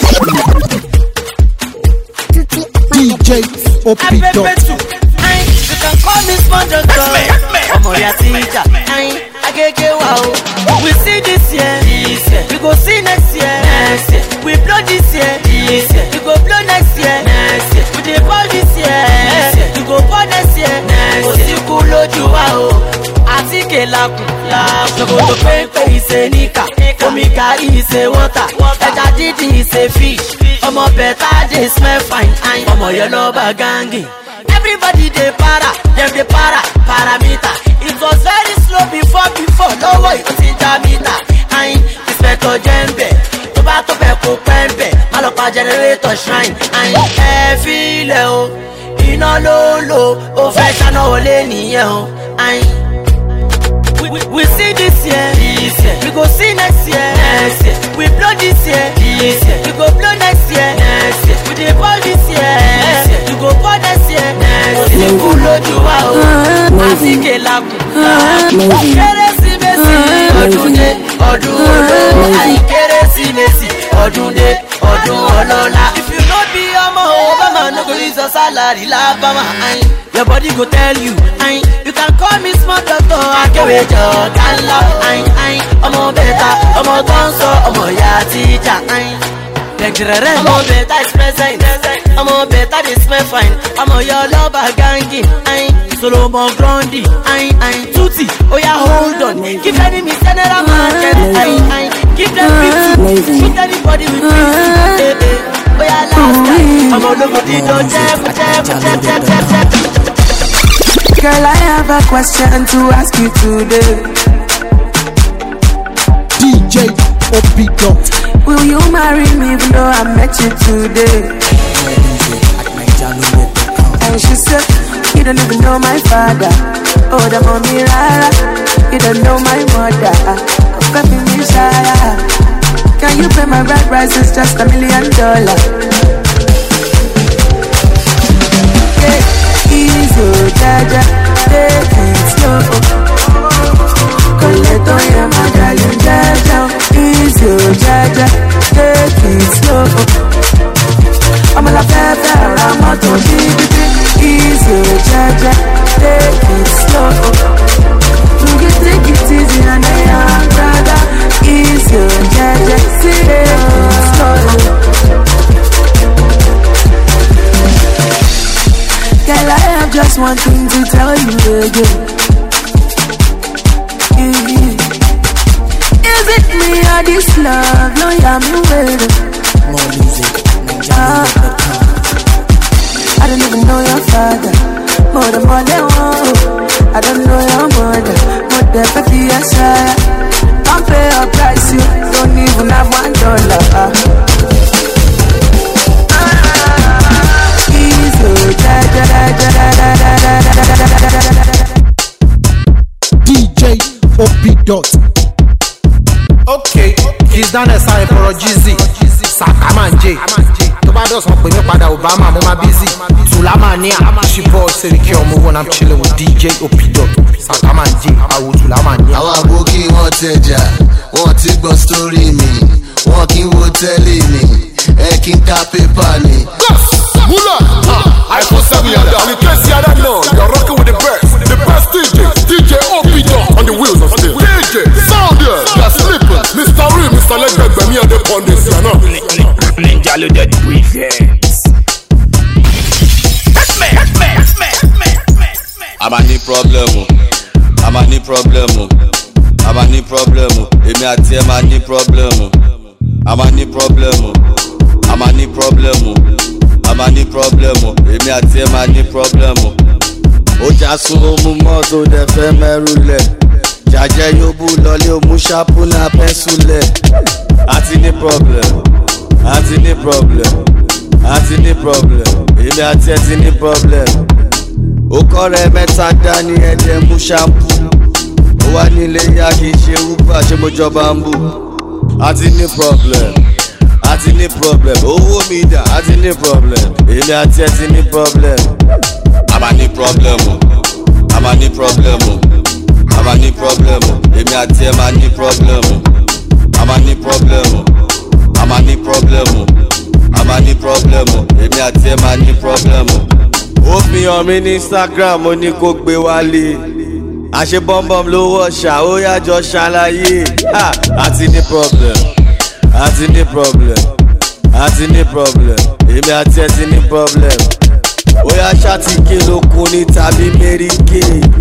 [SPEAKER 4] DJ Opido.
[SPEAKER 12] You can call me small doctor. Ọmọ ya teacher. Agege wa o. We see this year. We go see next year. We blow this year. We go blow next year. We dey ball this year. We go ball next year. Osiku lójú wa o. Àtíkè lakùn. Ṣòkòtò péńpé ìṣe níkà. Omi gàrí ìṣe wọ́tà. Ẹja dídì ìṣe fish. Ọmọ bẹ̀tà dey smell fine. Ọmọ yẹn lọ bá gángì. Everybody dey para, dem dey parameter. It was very slow before, lọ́wọ́ ìkọsí jamita. Inspector Jembe, tó bá tó bẹ̀ kó pẹ́ńbẹ̀, má lọ pa generator shrine. Ẹ filẹ̀ o, iná ló ń lò, ó fẹ́ ṣáná wọlé nìyẹn o. We see this year, we go see next year. We blow this year, we go blow next year. We dey ball this year, we go ball next year. Òsìkú lójú wa o, àsìkè lakùn. Kérésìmesì ọdún dé, ọdún olóò. Kérésìmesì ọdún dé, ọdún ọlọ́lá. If you no be ọmọ Obama, no go use your salary l'Alabama. Your body go tell you, you can call me small doctor. Akéwéjọ kánlá, ọmọ bẹ̀ta, ọmọ tó ń sọ, ọmọ ya tíjà. Ọmọ bẹ̀ta is present, ọmọ bẹ̀ta dey smell fine. Ọmọ yọ lọ́ba gangi, Solomon Grundy, Tutti, oya hold on. Give enemy general market, give them 50, shoot anybody with 50. Oya last time, ọmọ ológun dídọ̀ jẹ́.
[SPEAKER 5] Girl, I have a question to ask you today.
[SPEAKER 4] DJ Opido.
[SPEAKER 5] Will you marry me even though I met you today? And she said, you don't even know my father. Oh, the mommy rara. You don't know my mother. Baby, me shy. Can you pay my rent price? It's just $1 million. Easy, jaja, take it slow. Collect on your darling, jaja. Easy, jaja, take it slow. I'm a la fefe, I'm a to easy, jaja, take it slow. You take it easy and I am brother. Easy, jaja, take it slow. Girl, I have just one thing to tell you again. Is it me or this love? No, yeah, me waiting.
[SPEAKER 21] More music,
[SPEAKER 5] I don't even know your father. More than I don't know your mother. More than 50 years higher. Don't pay a price, you don't even have $1.
[SPEAKER 4] DJ Opido.
[SPEAKER 15] Okay, he's done a sign for a GZ. Sakamanje. tó bá dọ̀sán pè mí padà Obama mo máa busy. Tulamania, she boy Seriki Omo when I'm chilling with DJ Opidot. Sakamanje, awo Tulamania.
[SPEAKER 20] Àwọn àbókí wọn tẹja, wọn ti gbọ́ story mi, wọn kì í wo tẹ́lẹ̀ mi, ẹ kì í ka pépà ni.
[SPEAKER 14] Mula, iPhone 7 and down. In case you don't know, you're rocking with the best DJ, DJ Opidot on the wheels of steel. DJ, sound here, you're sleeping. Mr. Real, Mr. Legend, by me and the Pondis, you know.
[SPEAKER 7] Ninja loaded presents.
[SPEAKER 13] I'm a ní problem. I'm a ní problem. I'm a ní problem. Èmi àti ẹ máa ní problem. I'm a ní problem. I'm a ní problem. I'm a ní problem. Èmi àti ẹ máa ní problem. Ó já sún omu mọ́tò dẹ̀ fẹ́ mẹ́rù lẹ̀. Jàjẹ́ yóò bú lọlé o mú ṣápú náà pẹ́ńsù lẹ̀. Àti ní problem. Àti ní problem. Àti ní problem. Èmi àti ẹ ti ní problem. Ó kọ́rẹ́ mẹ́ta dání ẹ̀jẹ̀ mú ṣámpú. Ó wà nílé yá kì í ṣe wúpà ṣé mo jọba ń bù. Àti ní problem. Àti ní problem. Owó mi dà àti ní problem. Èmi àti ẹ ti ní problem. Àmà ní problem. Àmà ní problem. Àmà ní problem. Èmi àti ẹ máa ní problem. Àmà ní problem. Àmà ní problem. Àmà ní problem. Èmi àti ẹ máa ní problem. Ó fi hàn mí ní Instagram ó ní kó gbé wálé. Àṣé bọ́m̀bọ́m ló wọ̀ ṣá ó yájọ ṣàlàyé. Àti ní problem. Àti ní problem. Àti ní problem. Èmi àti ẹ ti ní problem. Ó yá ṣàtìké lókun ní tàbí méríkè.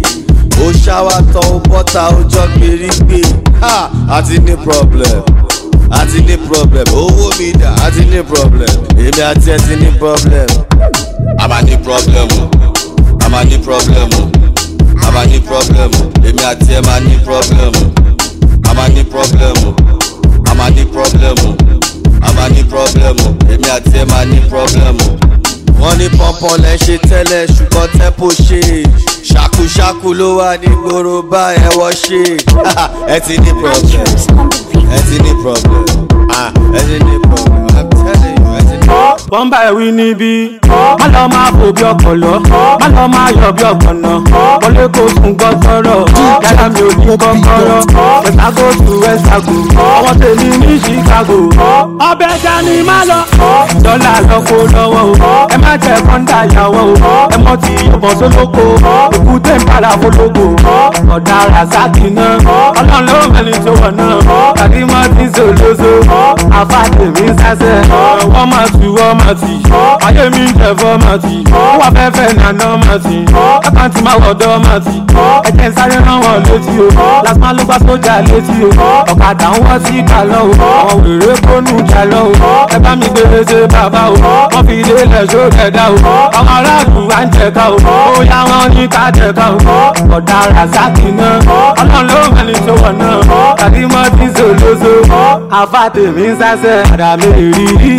[SPEAKER 13] Ó ṣáwá tán ó bọ́ta ó jọ gbèrígbè. Àti ní problem. Àti ní problem. Owó mi dà àti ní problem. Èmi àti ẹ ti ní problem. I'm a ní problem. I'm a ní problem. I'm a ní problem. Èmi àti ẹ máa ní problem. I'm a ní problem. I'm a ní problem. I'm a ní problem. Èmi àti ẹ máa ní problem. Wọ́n ní pọ́npọ́n lẹ́ ṣe tẹ́lẹ̀ ṣùgbọ́n tẹ́pọ̀ ṣe. Ṣàkúṣàkú ló wà ní gbòòrò bá ẹ wọ́ ṣe. Ẹ ti ní problem. Ẹ ti ní problem. Ẹ ti ní problem. I'm telling you, ẹ ti ní problem.
[SPEAKER 9] Bọ́mbà ẹ̀wí níbí, má lọ máa fò bí ọkọ̀ lọ, má lọ máa yọ bí ọ̀gbọ̀nà, wọlé kó sùn gbọ́ sọ̀rọ̀, yàrá mi ò ní kọ́kọ́rọ́, Chicago to Westago, ọmọ tèmi ní Chicago, ọbẹ̀ ẹja ni má lọ, dọ́là lọ́kọ́ lọ́wọ́ o, ẹ má jẹ́ kọ́ńdà ìyàwó o, ẹ mọ́ ti yọ̀bọ̀ sólóko, èkúté ń para fólógo, ọ̀dà Razaki náà, ọlọ́run ló mẹ́ni tó wọ̀ náà, tàbí mọ́ ti sòlóso, àfa tèmi sásẹ̀, wọ́n máa tu wọ́n máa ti, ayé mi ń jẹ fọ́ máa ti, wọ́n fẹ́fẹ́ nàná máa ti, ẹ̀kan tí máa wọ̀dọ́ máa ti, ẹ̀jẹ̀ ń sáré rán wọn létí o, lásìmọ́ ló gbá sójà létí o, ọ̀kadà ń wọ́n sí ìkàlọ́ o, àwọn wèrè kónú jalọ́ o, ẹ bá mi gbére ṣe bàbá o, wọ́n fi ilé ilẹ̀ ṣó dẹ̀dá o, àwọn aráàlú wa ń jẹ̀ka o, ó yá wọn ní ká jẹ̀ka o, ọ̀dà Razaki náà, ọlọ́run ló mẹ́ni tó wọ̀ náà, tàbí mọ́ tí sòlóso, àfa tèmi ń sásẹ̀, àdàmé rí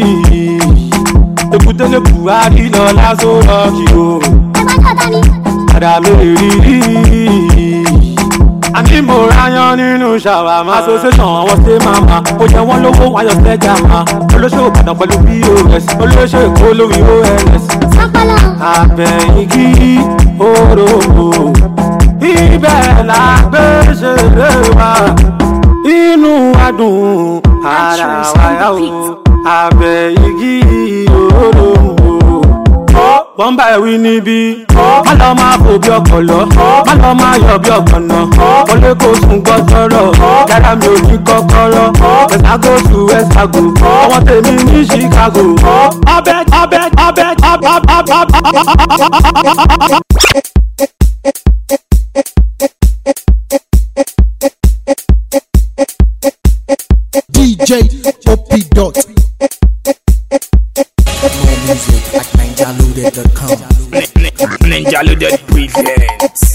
[SPEAKER 9] ekutele Buhari lọ lásò rọ̀kì o. Àdàmé rírí. Àní mo ráyán nínú ṣàwámà. Association àwọn ṣe máa ma. Ó jẹ wọ́n lówó wáyọ̀ sẹ́jà ma. Olóṣèlú Ìbàdàn pẹ̀lú POS. Olóṣèlú Èkó lórí OLS. Àbẹ̀yìngí òróró. Ibẹ̀ la gbé ṣeré wa. Inú adùn ara wáyà o. Àbẹ̀yìngí òróró. Bọ́mbà ẹ̀wí níbí, má lọ máa fò bí ọkọ̀ lọ, má lọ máa yọ bí ọ̀gbọ̀nà, wọlé kó sùn gbọ́ sọ̀rọ̀, yàrá mi ò ní kọ́kọ́rọ́, Chicago to Westago, ọmọ tèmi ní Chicago, ọbẹ̀.
[SPEAKER 4] DJ Opidot. More music at ninjaloaded.com.
[SPEAKER 7] Ninja loaded presents.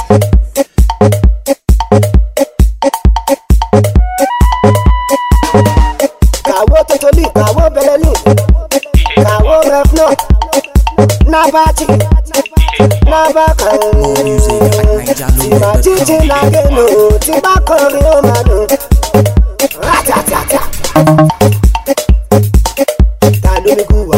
[SPEAKER 22] Kawo totoli, kawo belelu, kawo refno, nabati, nabaka.
[SPEAKER 4] More music at ninjaloaded.com.
[SPEAKER 22] Titi nageno, tibakori omano. Ratatata. Talo mi kuwa.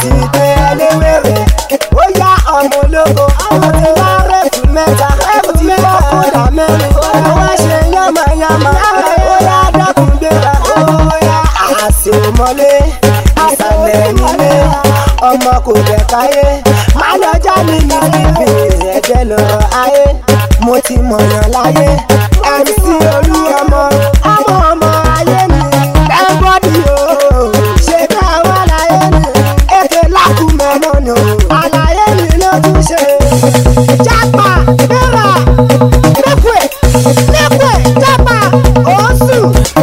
[SPEAKER 22] àti ìpè ẹlẹ́wẹ̀rẹ̀. Ó yá ọmọ ológo, ọmọ tí wá rẹ̀pù mẹ́ta, rẹ̀pù mẹ́ta kódà mẹ́rin. Ó wá ṣe yánmayánmá, ó yá dákun gbéra. Ó yá àṣemọ́lé, àṣàlẹ̀ nílé, ọmọ kò dẹ̀ káyé. Má lọ já mi ní bíbí ẹ̀jẹ̀ lọ́rọ̀ ayé. Mo ti mọ̀yàn láyé, MC Olú ọmọ ayé mi. Everybody o, ṣe ká wá láyé mi. Èké lákùmọ̀ mọ́nà, àlàyé mi ló tún ṣe. Jápa, bẹ́rà, lẹ́pẹ̀, jápa, oṣù.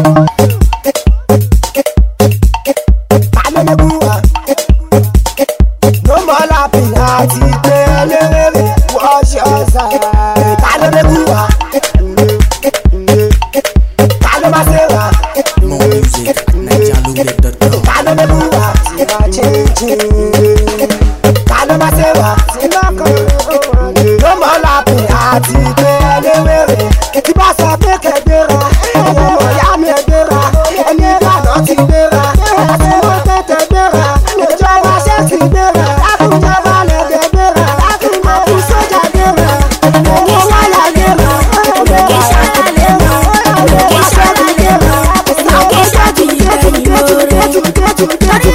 [SPEAKER 22] Kálẹ́lẹ́gùn wa, ló mọ́ lápì àti pé ẹlẹ́rẹ́ wọ́ṣọ̀ ọ̀sà. Kálẹ́lẹ́gùn wa, kálẹ́bàṣẹ́wà.
[SPEAKER 21] More music at NigerLoaded.com.
[SPEAKER 22] Kálẹ́lẹ́gùn wa, ti máa chíńchín. Kálẹ́bàṣẹ́wà, ti máa kọ́. Ló mọ́ lápì àti pé ẹlẹ́rẹ́. Tí bá sọ pé kẹgbẹ́ra, ọmọ ìyá mi ẹgbẹ́ra. Ẹni ìlànà ti gbéra, àti wọ́n tètè gbéra. Ìjọba ṣe ti gbéra, ìjọba lẹ́gbẹ̀ẹ́ gbéra. Àti sójà gbéra, owó wáyà gbéra. Kì í ṣàlàyé mọ́, kì í ṣàlàyé mọ́. Àwọn ṣáàtì ìgbẹ́tù gbẹ́tù gbẹ́tù gbẹ́tù gbẹ́tù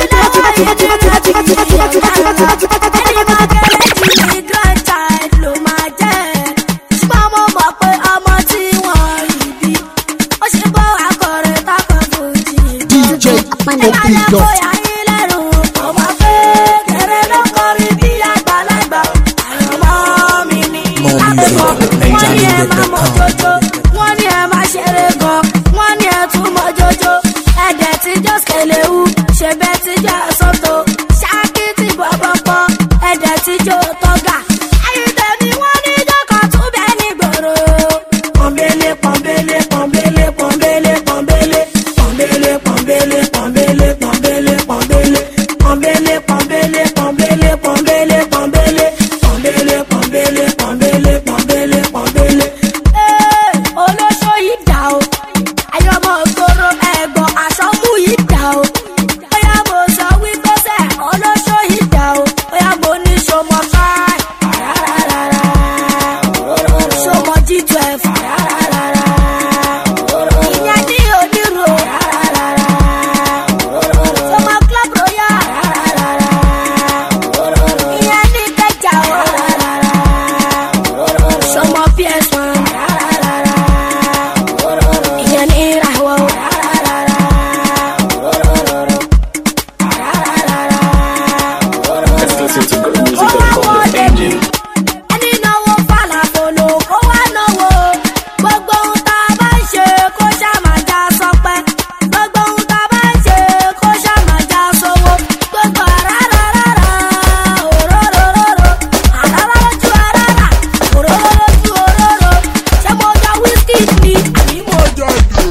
[SPEAKER 10] wọ́n ní ẹ máa ṣeré gan, wọ́n ní ẹ tún mọ jọjọ. Ẹ̀dẹ̀ tí jọ́ skelewu, ṣe bẹ́ẹ̀ tí jẹ́ sọ́tò. Ṣáàkì tí bọ̀bọ̀ pọ̀, ẹ̀dẹ̀ tí jọ tọ́gà. Ayíǹde ni wọ́n ní jọ́kọ̀ tún bẹ́ẹ̀ ní gbòòrò. Pọ̀nbélé pọ̀nbélé pọ̀nbélé pọ̀nbélé pọ̀nbélé pọ̀nbélé pọ̀nbélé pọ̀nbélé pọ̀nbélé pọ̀nbélé pọ̀nbélé pọ̀nbélé pọ̀nbélé pọ̀nbélé pọ̀nbélé pọ̀nbélé pọ̀nbélé pọ̀nbélé pọ̀nbélé pọ̀nbélé. Olóṣó yìí dà o, ayọ̀mọ̀ ògbóró ẹ̀gbọ́n aṣọ mú yìí dà o. Bóyá mo sọ wípé sẹ́ olóṣó yìí dà o, bóyá mo ní ṣọmọ káì. Ṣọmọ G12. Ìyẹn ní onírò. Ṣọmọ Club Royal. Ìyẹn ní Kẹjà o. Ṣọmọ PS1. Ìyẹn ní ìràwọ̀ o.
[SPEAKER 3] Let's listen to good music on the engine.
[SPEAKER 10] Ẹni náwó fàlàfolo kó wá náwó. Gbogbo ohun tá a bá ń ṣe kó ṣá máa já sọpẹ́. Gbogbo ohun tá a bá ń ṣe kó ṣá máa já sówó. Gbogbo àràràràrà òróróróró. Àràrà lójú àràrà, òróró lójú òróró. Ṣé mo jọ wíṣkì ni àbí mo jọ jù?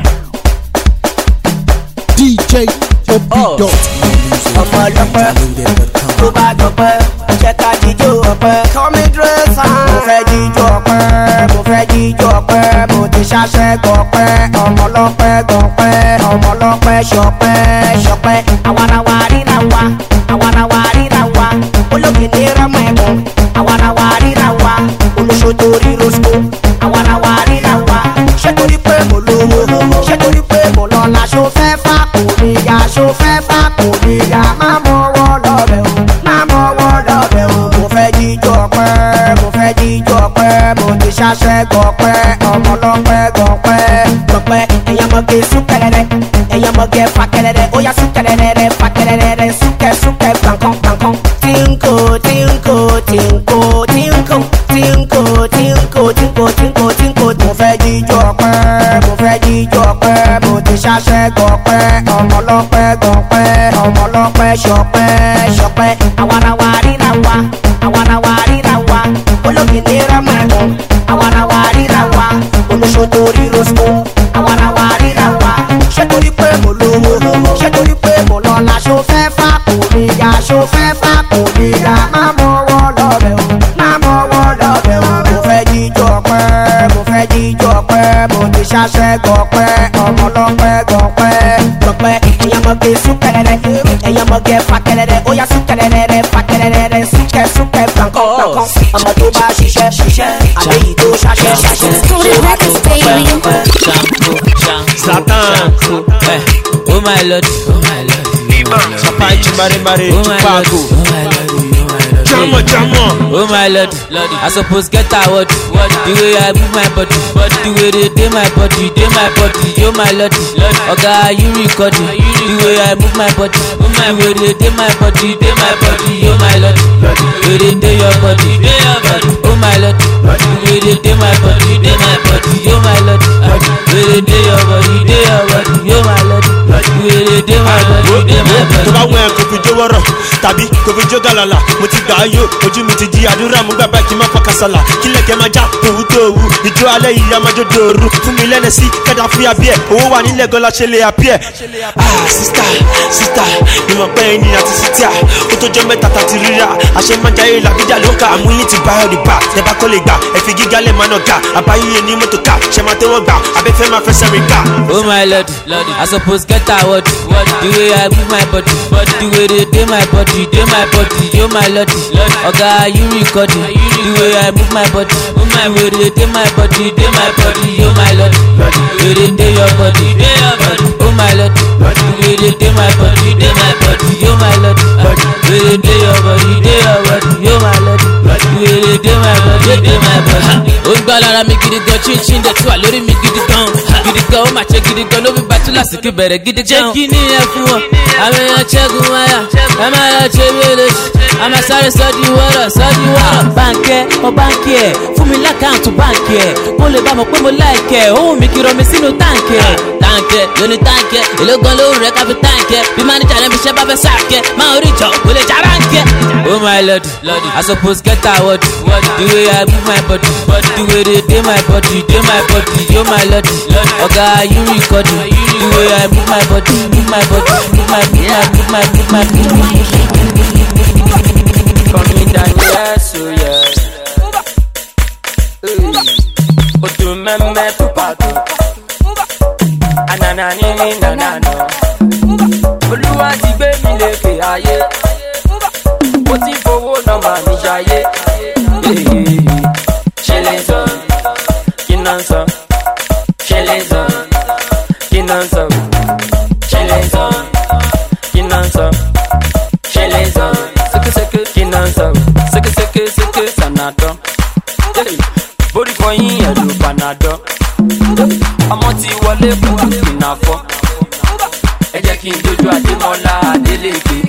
[SPEAKER 4] DJ Opido.
[SPEAKER 12] Ọmọ ọlọ́pẹ́ tó bá dọ̀pẹ́ ṣe ká jíjó ọpẹ́. Kọ́mí dírẹ́sà. Mo fẹ́ jíjó ọpẹ́, mo fẹ́ jíjó ọpẹ́, mo ti ṣàṣẹ gọpẹ́. Ọmọ ọlọ́pẹ́ gọpẹ́, ọmọ ọlọ́pẹ́ ṣọpẹ́ ṣọpẹ́. Àwarawa ríra wa, àwarawa ríra wa, olókìní rẹ́mọ̀ ẹ̀kọ́. Àwarawa ríra wa, olóṣó torí rosco. Àwarawa ríra wa, ṣé torí pé mo lówó, ṣé torí pé mo lọ́la, ṣó fẹ́ fà kò ní ya, ṣó fẹ́ fà kò ní ya. Má mọ̀wọ́ lọ́bẹ̀ o, má mọ̀wọ́ lọ́bẹ̀ o. Mo fẹ́ jíjó ọpẹ́, mo fẹ́ jíjó ọpẹ́, mo ti ṣàṣẹ gọpẹ́. Ọmọ ọlọ́pẹ́ gọpẹ́ gọpẹ́. Ẹ̀yàn mọ̀gẹ́ súnkẹrẹrẹ, ẹ̀yàn mọ̀gẹ́ fàkẹrẹrẹ. Ó yá súnkẹrẹrẹ fàkẹrẹrẹ, súnkẹ súnkẹ gbàǹkan gbàǹkan. Tínkò tínkò tínkò tínkò tínkò tínkò tínkò tínkò tínkò. Mo fẹ́ jíjó ọpẹ́, mo fẹ́ jíjó ọpẹ́, mo ti ṣàṣẹ gọpẹ́. Ọmọ ọlọ́pẹ́ gọpẹ́, ọmọ ọlọ́pẹ́ ṣọpẹ́ ṣọpẹ́. Àwarawa ríra wa, àwarawa ríra wa, olókìní rẹ́mọ̀ ẹ̀kọ́. Àwarawa ríra wa, olóṣó torí rosco. Àwarawa ríra wa, ṣé torí pé mo lówó, ṣé torí pé mo lọ́la, ṣó fẹ́ fà kò ní ya, ṣó fẹ́ fà kò ní ya. Má mọ̀wọ́ lọ́bẹ̀ o, má mọ̀wọ́ lọ́bẹ̀ o. Mo fẹ́ jíjó ọpẹ́, mo fẹ́ jíjó ọpẹ́, mo ti ṣàṣẹ gọpẹ́. Ọmọ ọlọ́pẹ́ gọpẹ́ gọpẹ́. Ẹ̀yàn mọ̀gẹ́ súnkẹrẹrẹ,
[SPEAKER 22] ẹ̀yin ọmọge fàkẹ́rẹ́rẹ́ ó yá súnkẹ́rẹ́rẹ́ fàkẹ́rẹ́rẹ́ súnkẹ́ blankan ọmọ tó bá ṣiṣẹ́ àléyìí tó ṣaṣẹ́
[SPEAKER 11] Zlatan,
[SPEAKER 18] oh my lord,
[SPEAKER 11] Champagne Mare Tupago, Jamo,
[SPEAKER 18] oh my lord, I suppose get award. The way I move my body, the way they do my body, oh my lord, okay, you recording. The way I move my body, the way they do my body, oh my lord, the way they do your body, oh my lord, the way they do my body, oh my lord, the way they do your body, oh my lord, the way they do my body,
[SPEAKER 11] tó bá wẹ̀ kò fi jó wọ́rọ̀ tàbí kò fi jó gàlàlà mo ti gbà á yó ojú mi ti di àdúrà mú gbàgbà kí n má fa kàsàlà kí lẹ̀kẹ́ máa já òwú tó òwú ìjó alẹ́ yìí a máa jó dòru fún mi lẹ́nẹ̀ sí kẹ́dà fún yà bí ẹ̀ owó wà nílẹ̀ gan la ṣe lè àbí ẹ̀. sísítà ìmọ̀ pẹ́ ẹni àti sítíà ó tó jọ mẹ́ta tàti rírà àṣẹ máa jayé làbíjà ló kà àmúyín ti bá ọ̀rì bá tẹ́bá kọ́ lè gbà ẹ̀fí gíga lè máa nà ga àbáyé ní mọ́tò ká ṣẹ máa tẹ́wọ́ gbà abẹ́fẹ́ máa fẹ́ sẹ́rin ká.
[SPEAKER 18] oh my lord, I suppose get award. The way I move my body, the way they do my body, oh my lord, okay, you recording. The way I move my body, the way they do my body, oh my lord, the way they do your body, oh my lord, the way they do my body, oh my lord, the way they do your body, oh my lord, the way they do my body. ó ń gbá lára mi gidi gan chinchin dẹ̀ tí wà lórí mi gidi gan ó máa ṣe gidi gan ló fi bá túláàsì kí bẹ̀rẹ̀ gidi gan. ṣé kí ni ẹ fún wọn àwọn èèyàn ṣẹ́gun wáyà ẹ máa lọ ṣe bí olóṣù a máa sáré sọ́ọ́dí wọ́rọ̀. báńkẹ́ ọ báńkì ẹ̀ fún mi lákàntún báńkì ẹ̀ mo lè bá mọ̀ pé mo láìkẹ́ ohun mi kì í rọ mi sínú táǹkì ẹ̀. táǹkì lóní táǹkì èló gan lóhùn rẹ̀ káfí táǹkì bí máníjà rẹ̀ fi ṣẹ́ bá fẹ́ sáàkẹ́ máa orí ìjọ kò lè já ráǹkì. oh my lord, I suppose get award. The way I move my body, the way they do my body, oh my lord, okay, you recording. The way I move my body, move my
[SPEAKER 8] Come in down, yes, oh yes. O tu meme tu pato. Anana ni nanano. Olúwa ti gbé mi lékè ayé. Mo ti fowó nọ́mbà mi jayé. Chez les hommes qui n'en sont. Chez les hommes qui n'en sont. Chez les hommes qui n'en sont. Chez les hommes, c'est que qui n'en sont. C'est que ça n'attend. Body for you, y'a le panado. Ọmọ ti wọlé kúrò ìnáfọ́. Ẹ jẹ́ kí n dojú Adémọ́lá Adélékè.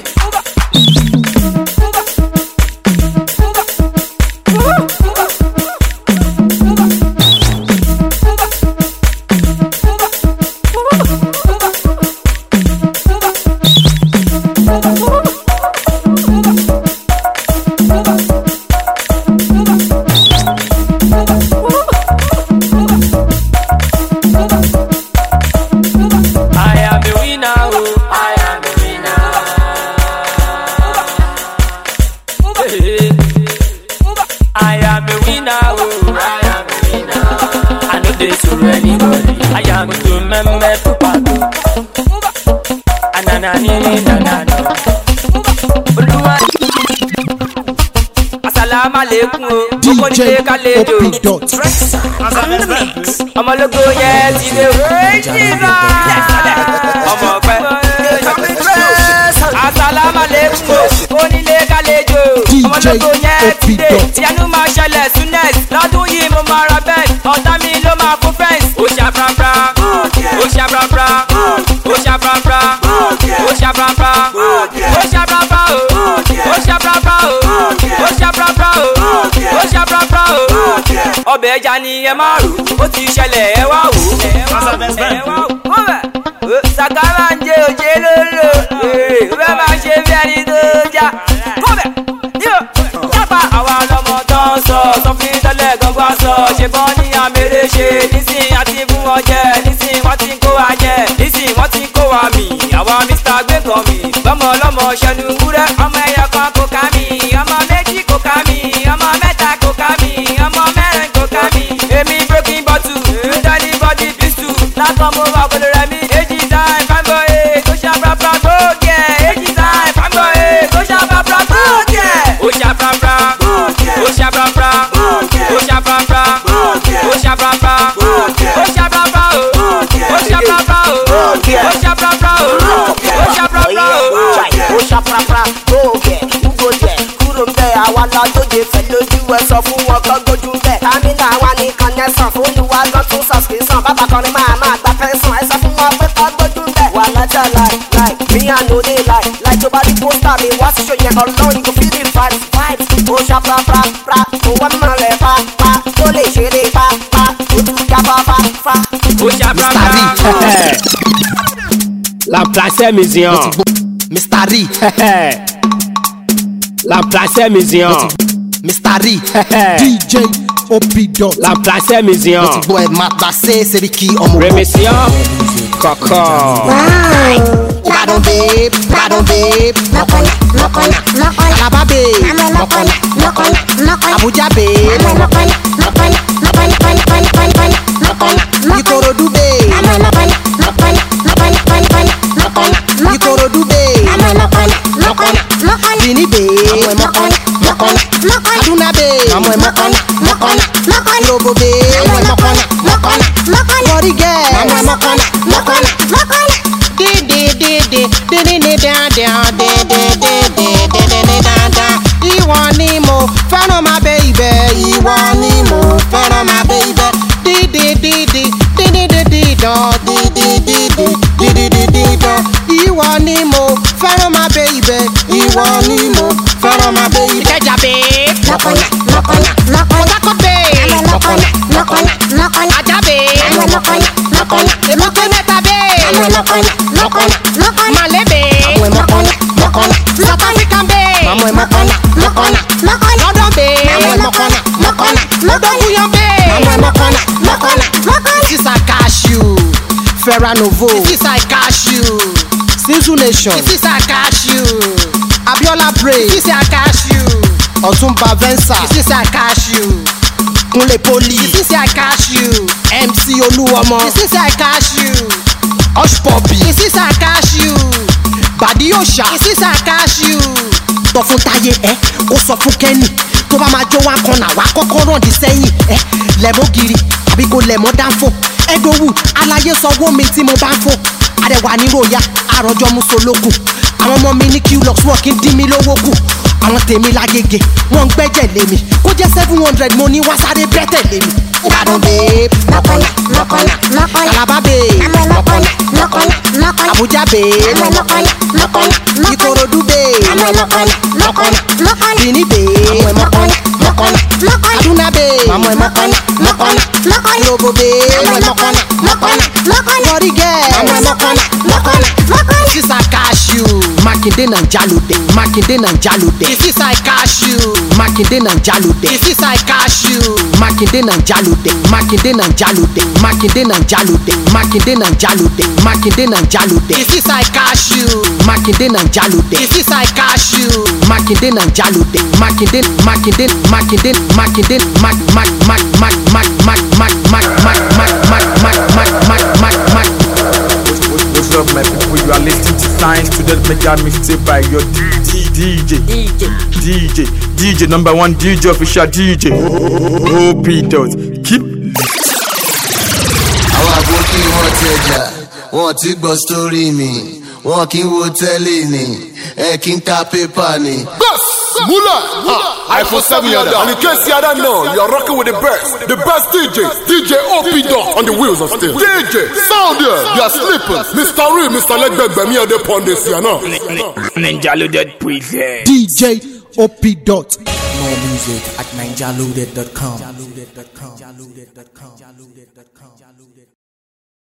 [SPEAKER 22] DJ Opidot ọmọlógo yẹn ti dé ọmọ ọpẹ asalaamualeykum onílé kálejò ọmọlógo yẹn ti dé tíyanu máa ṣẹlẹ̀ sunet lọ́dún yìí mo máa ra bẹ́ẹ̀ ọ̀tá mi ló máa kún fẹ́ǹsì ó ṣàprápra ó ṣàprápra ó ṣàprápra ó ṣàprápra ó ṣàprápra ó ṣàprápra ó ṣàprápra ó ṣàprápra ọbẹ̀ ẹja ni ẹ máa rò ó ti ṣẹlẹ̀ ẹ wá wò ó. Sàkámà ń jẹ òjé lólo ó fẹ́ máa ṣe bí ẹni tó já. Jápa àwa lọmọ tó ń sọ sọfí tẹ́lẹ̀ gangan sọ ṣe bọ́ ní àmèrè ṣe nísìn àti fún wọn jẹ nísìn wọ́n ti kó wa jẹ nísìn wọ́n ti kó wa mì àwa Mr. gbẹ̀ngàn mi lọ́mọ lọ́mọ ṣẹnu wúrẹ́ ọmọ ẹ̀yọ kan kò ká mi ọmọ méjì kò ká mi ọmọ mẹ́ta kò ká mi ọmọ mẹ́rin kò ká mi èmi broken bottle nítorí body pistol lákàn mo wà pẹ̀lú rẹ̀ mi èjì time fanboy tó ṣàprápra gbòógì ẹ̀ èjì time. there, who go there, kúrò ń bẹ̀ àwa la lóde fẹ̀ lójú ẹ sọ fún wọn kọ́ gbójú ń bẹ̀. kámínà wa ní connection fún olúwa gan tún subscription bàbá kọrin máa gba pension ẹ sọ fún wọn pé kọ́ gbójú ń bẹ̀. wà lájà láì mí àná òde láì tó bá rí pósítà mi wá sí ṣòyẹn ọlọ́run kò fi rí vibes ó ṣá pra kò wọ́n mọ̀ rẹ̀ pa tó lè ṣeré pa ó tún já fa.
[SPEAKER 16] ó ṣá pra. La Place Museum.
[SPEAKER 15] Mr. Ri.
[SPEAKER 16] La Place Museum.
[SPEAKER 15] Mr. Ri. DJ Opido.
[SPEAKER 16] La Place Museum.
[SPEAKER 15] Mo ti gbọ́ ẹ̀ máa gbà ṣe Seriki ọmọ.
[SPEAKER 16] Remission. Kọ̀kọ́.
[SPEAKER 15] Ìbàdàn babe, Ìbàdàn babe. Mọ̀kànlá. Alaba babe. Mọ̀kànlá. Abuja babe. Ikorodu babe. Ikorodu babe. Bini babe. Kaduna babe. Irobo babe. Warri girl. Ìwọ ni mo fẹ́ràn my baby. Ìwọ ni mo fẹ́ràn my baby. Ìwọ ni mo fẹ́ràn my baby. Ìwọ ni mo fẹ́ràn my baby. Ìkẹjà babe. Mọ̀tàkọ́ babe. Ajá babe. Èmọ́kẹ́ mẹ́ta babe. Màlẹ́ babe. South African babe. London babe. London Union babe. This is a cashew. Ferranovo. This is a cashew. Sinzu Nation. This is a cashew. Abiola Bray. This is a cashew. Otumba Venza. This is a cashew. Kunle Poli. This is a cashew. MC Oluomo. This is a cashew. Hush Puppy. This is a cashew. Badi Osha. This is a cashew. Sọ fún Táyé kó sọ fún Kenny tó bá máa jó wá kan náà wá kọ́kọ́ ràn dí sẹ́yìn lẹ̀mọ́ gírí àbí kò lẹ̀mọ́ dáńfò ẹ̀dọ̀wù aláyé sanwó mi tí mo bá ń fò àrẹwà ní ròyà àròjọ musolókun àwọn ọmọ mi ní qlux wọn kì í dín mi lówó kù àwọn tèmi lágége wọn ń gbẹ́jẹ̀ lé mi kó jẹ́ 700 mo ní wá sáré bẹ́tẹ̀ lé mi. Ìbàdàn babe. Mọ̀kànlá. Alaba babe. Abuja babe. Ikorodu babe. Bini babe. Kaduna babe. Irobo babe. Warri girl. This is a cashew. Makinde na Jalode. This is a cashew. Makinde na Jalode. This is a cashew. Makinde na Jalode. This is a cashew. Makinde na Jalode. This is a cashew. Makinde na Jalode.
[SPEAKER 17] What's up, my people? You are listening to Science Student Media Mixtape by your DJ number one DJ official DJ. Opido. Keep.
[SPEAKER 20] Àwọn àbókí wọn tẹjà, wọn ti gbọ́ story mi, wọn kì í wo tẹ́lẹ̀ ni, kì í ka pépà ni.
[SPEAKER 14] Mula, iPhone 7 yada. And in case you don't know, you're rocking with the best DJ Opido on the wheels of steel. DJ, sound here, you're sleeping. Mr. Ri, Mr. Legbegbe, me on the pond this year, no?
[SPEAKER 16] Ninja Loaded present.
[SPEAKER 15] DJ Opido.
[SPEAKER 21] More music at ninjaloaded.com.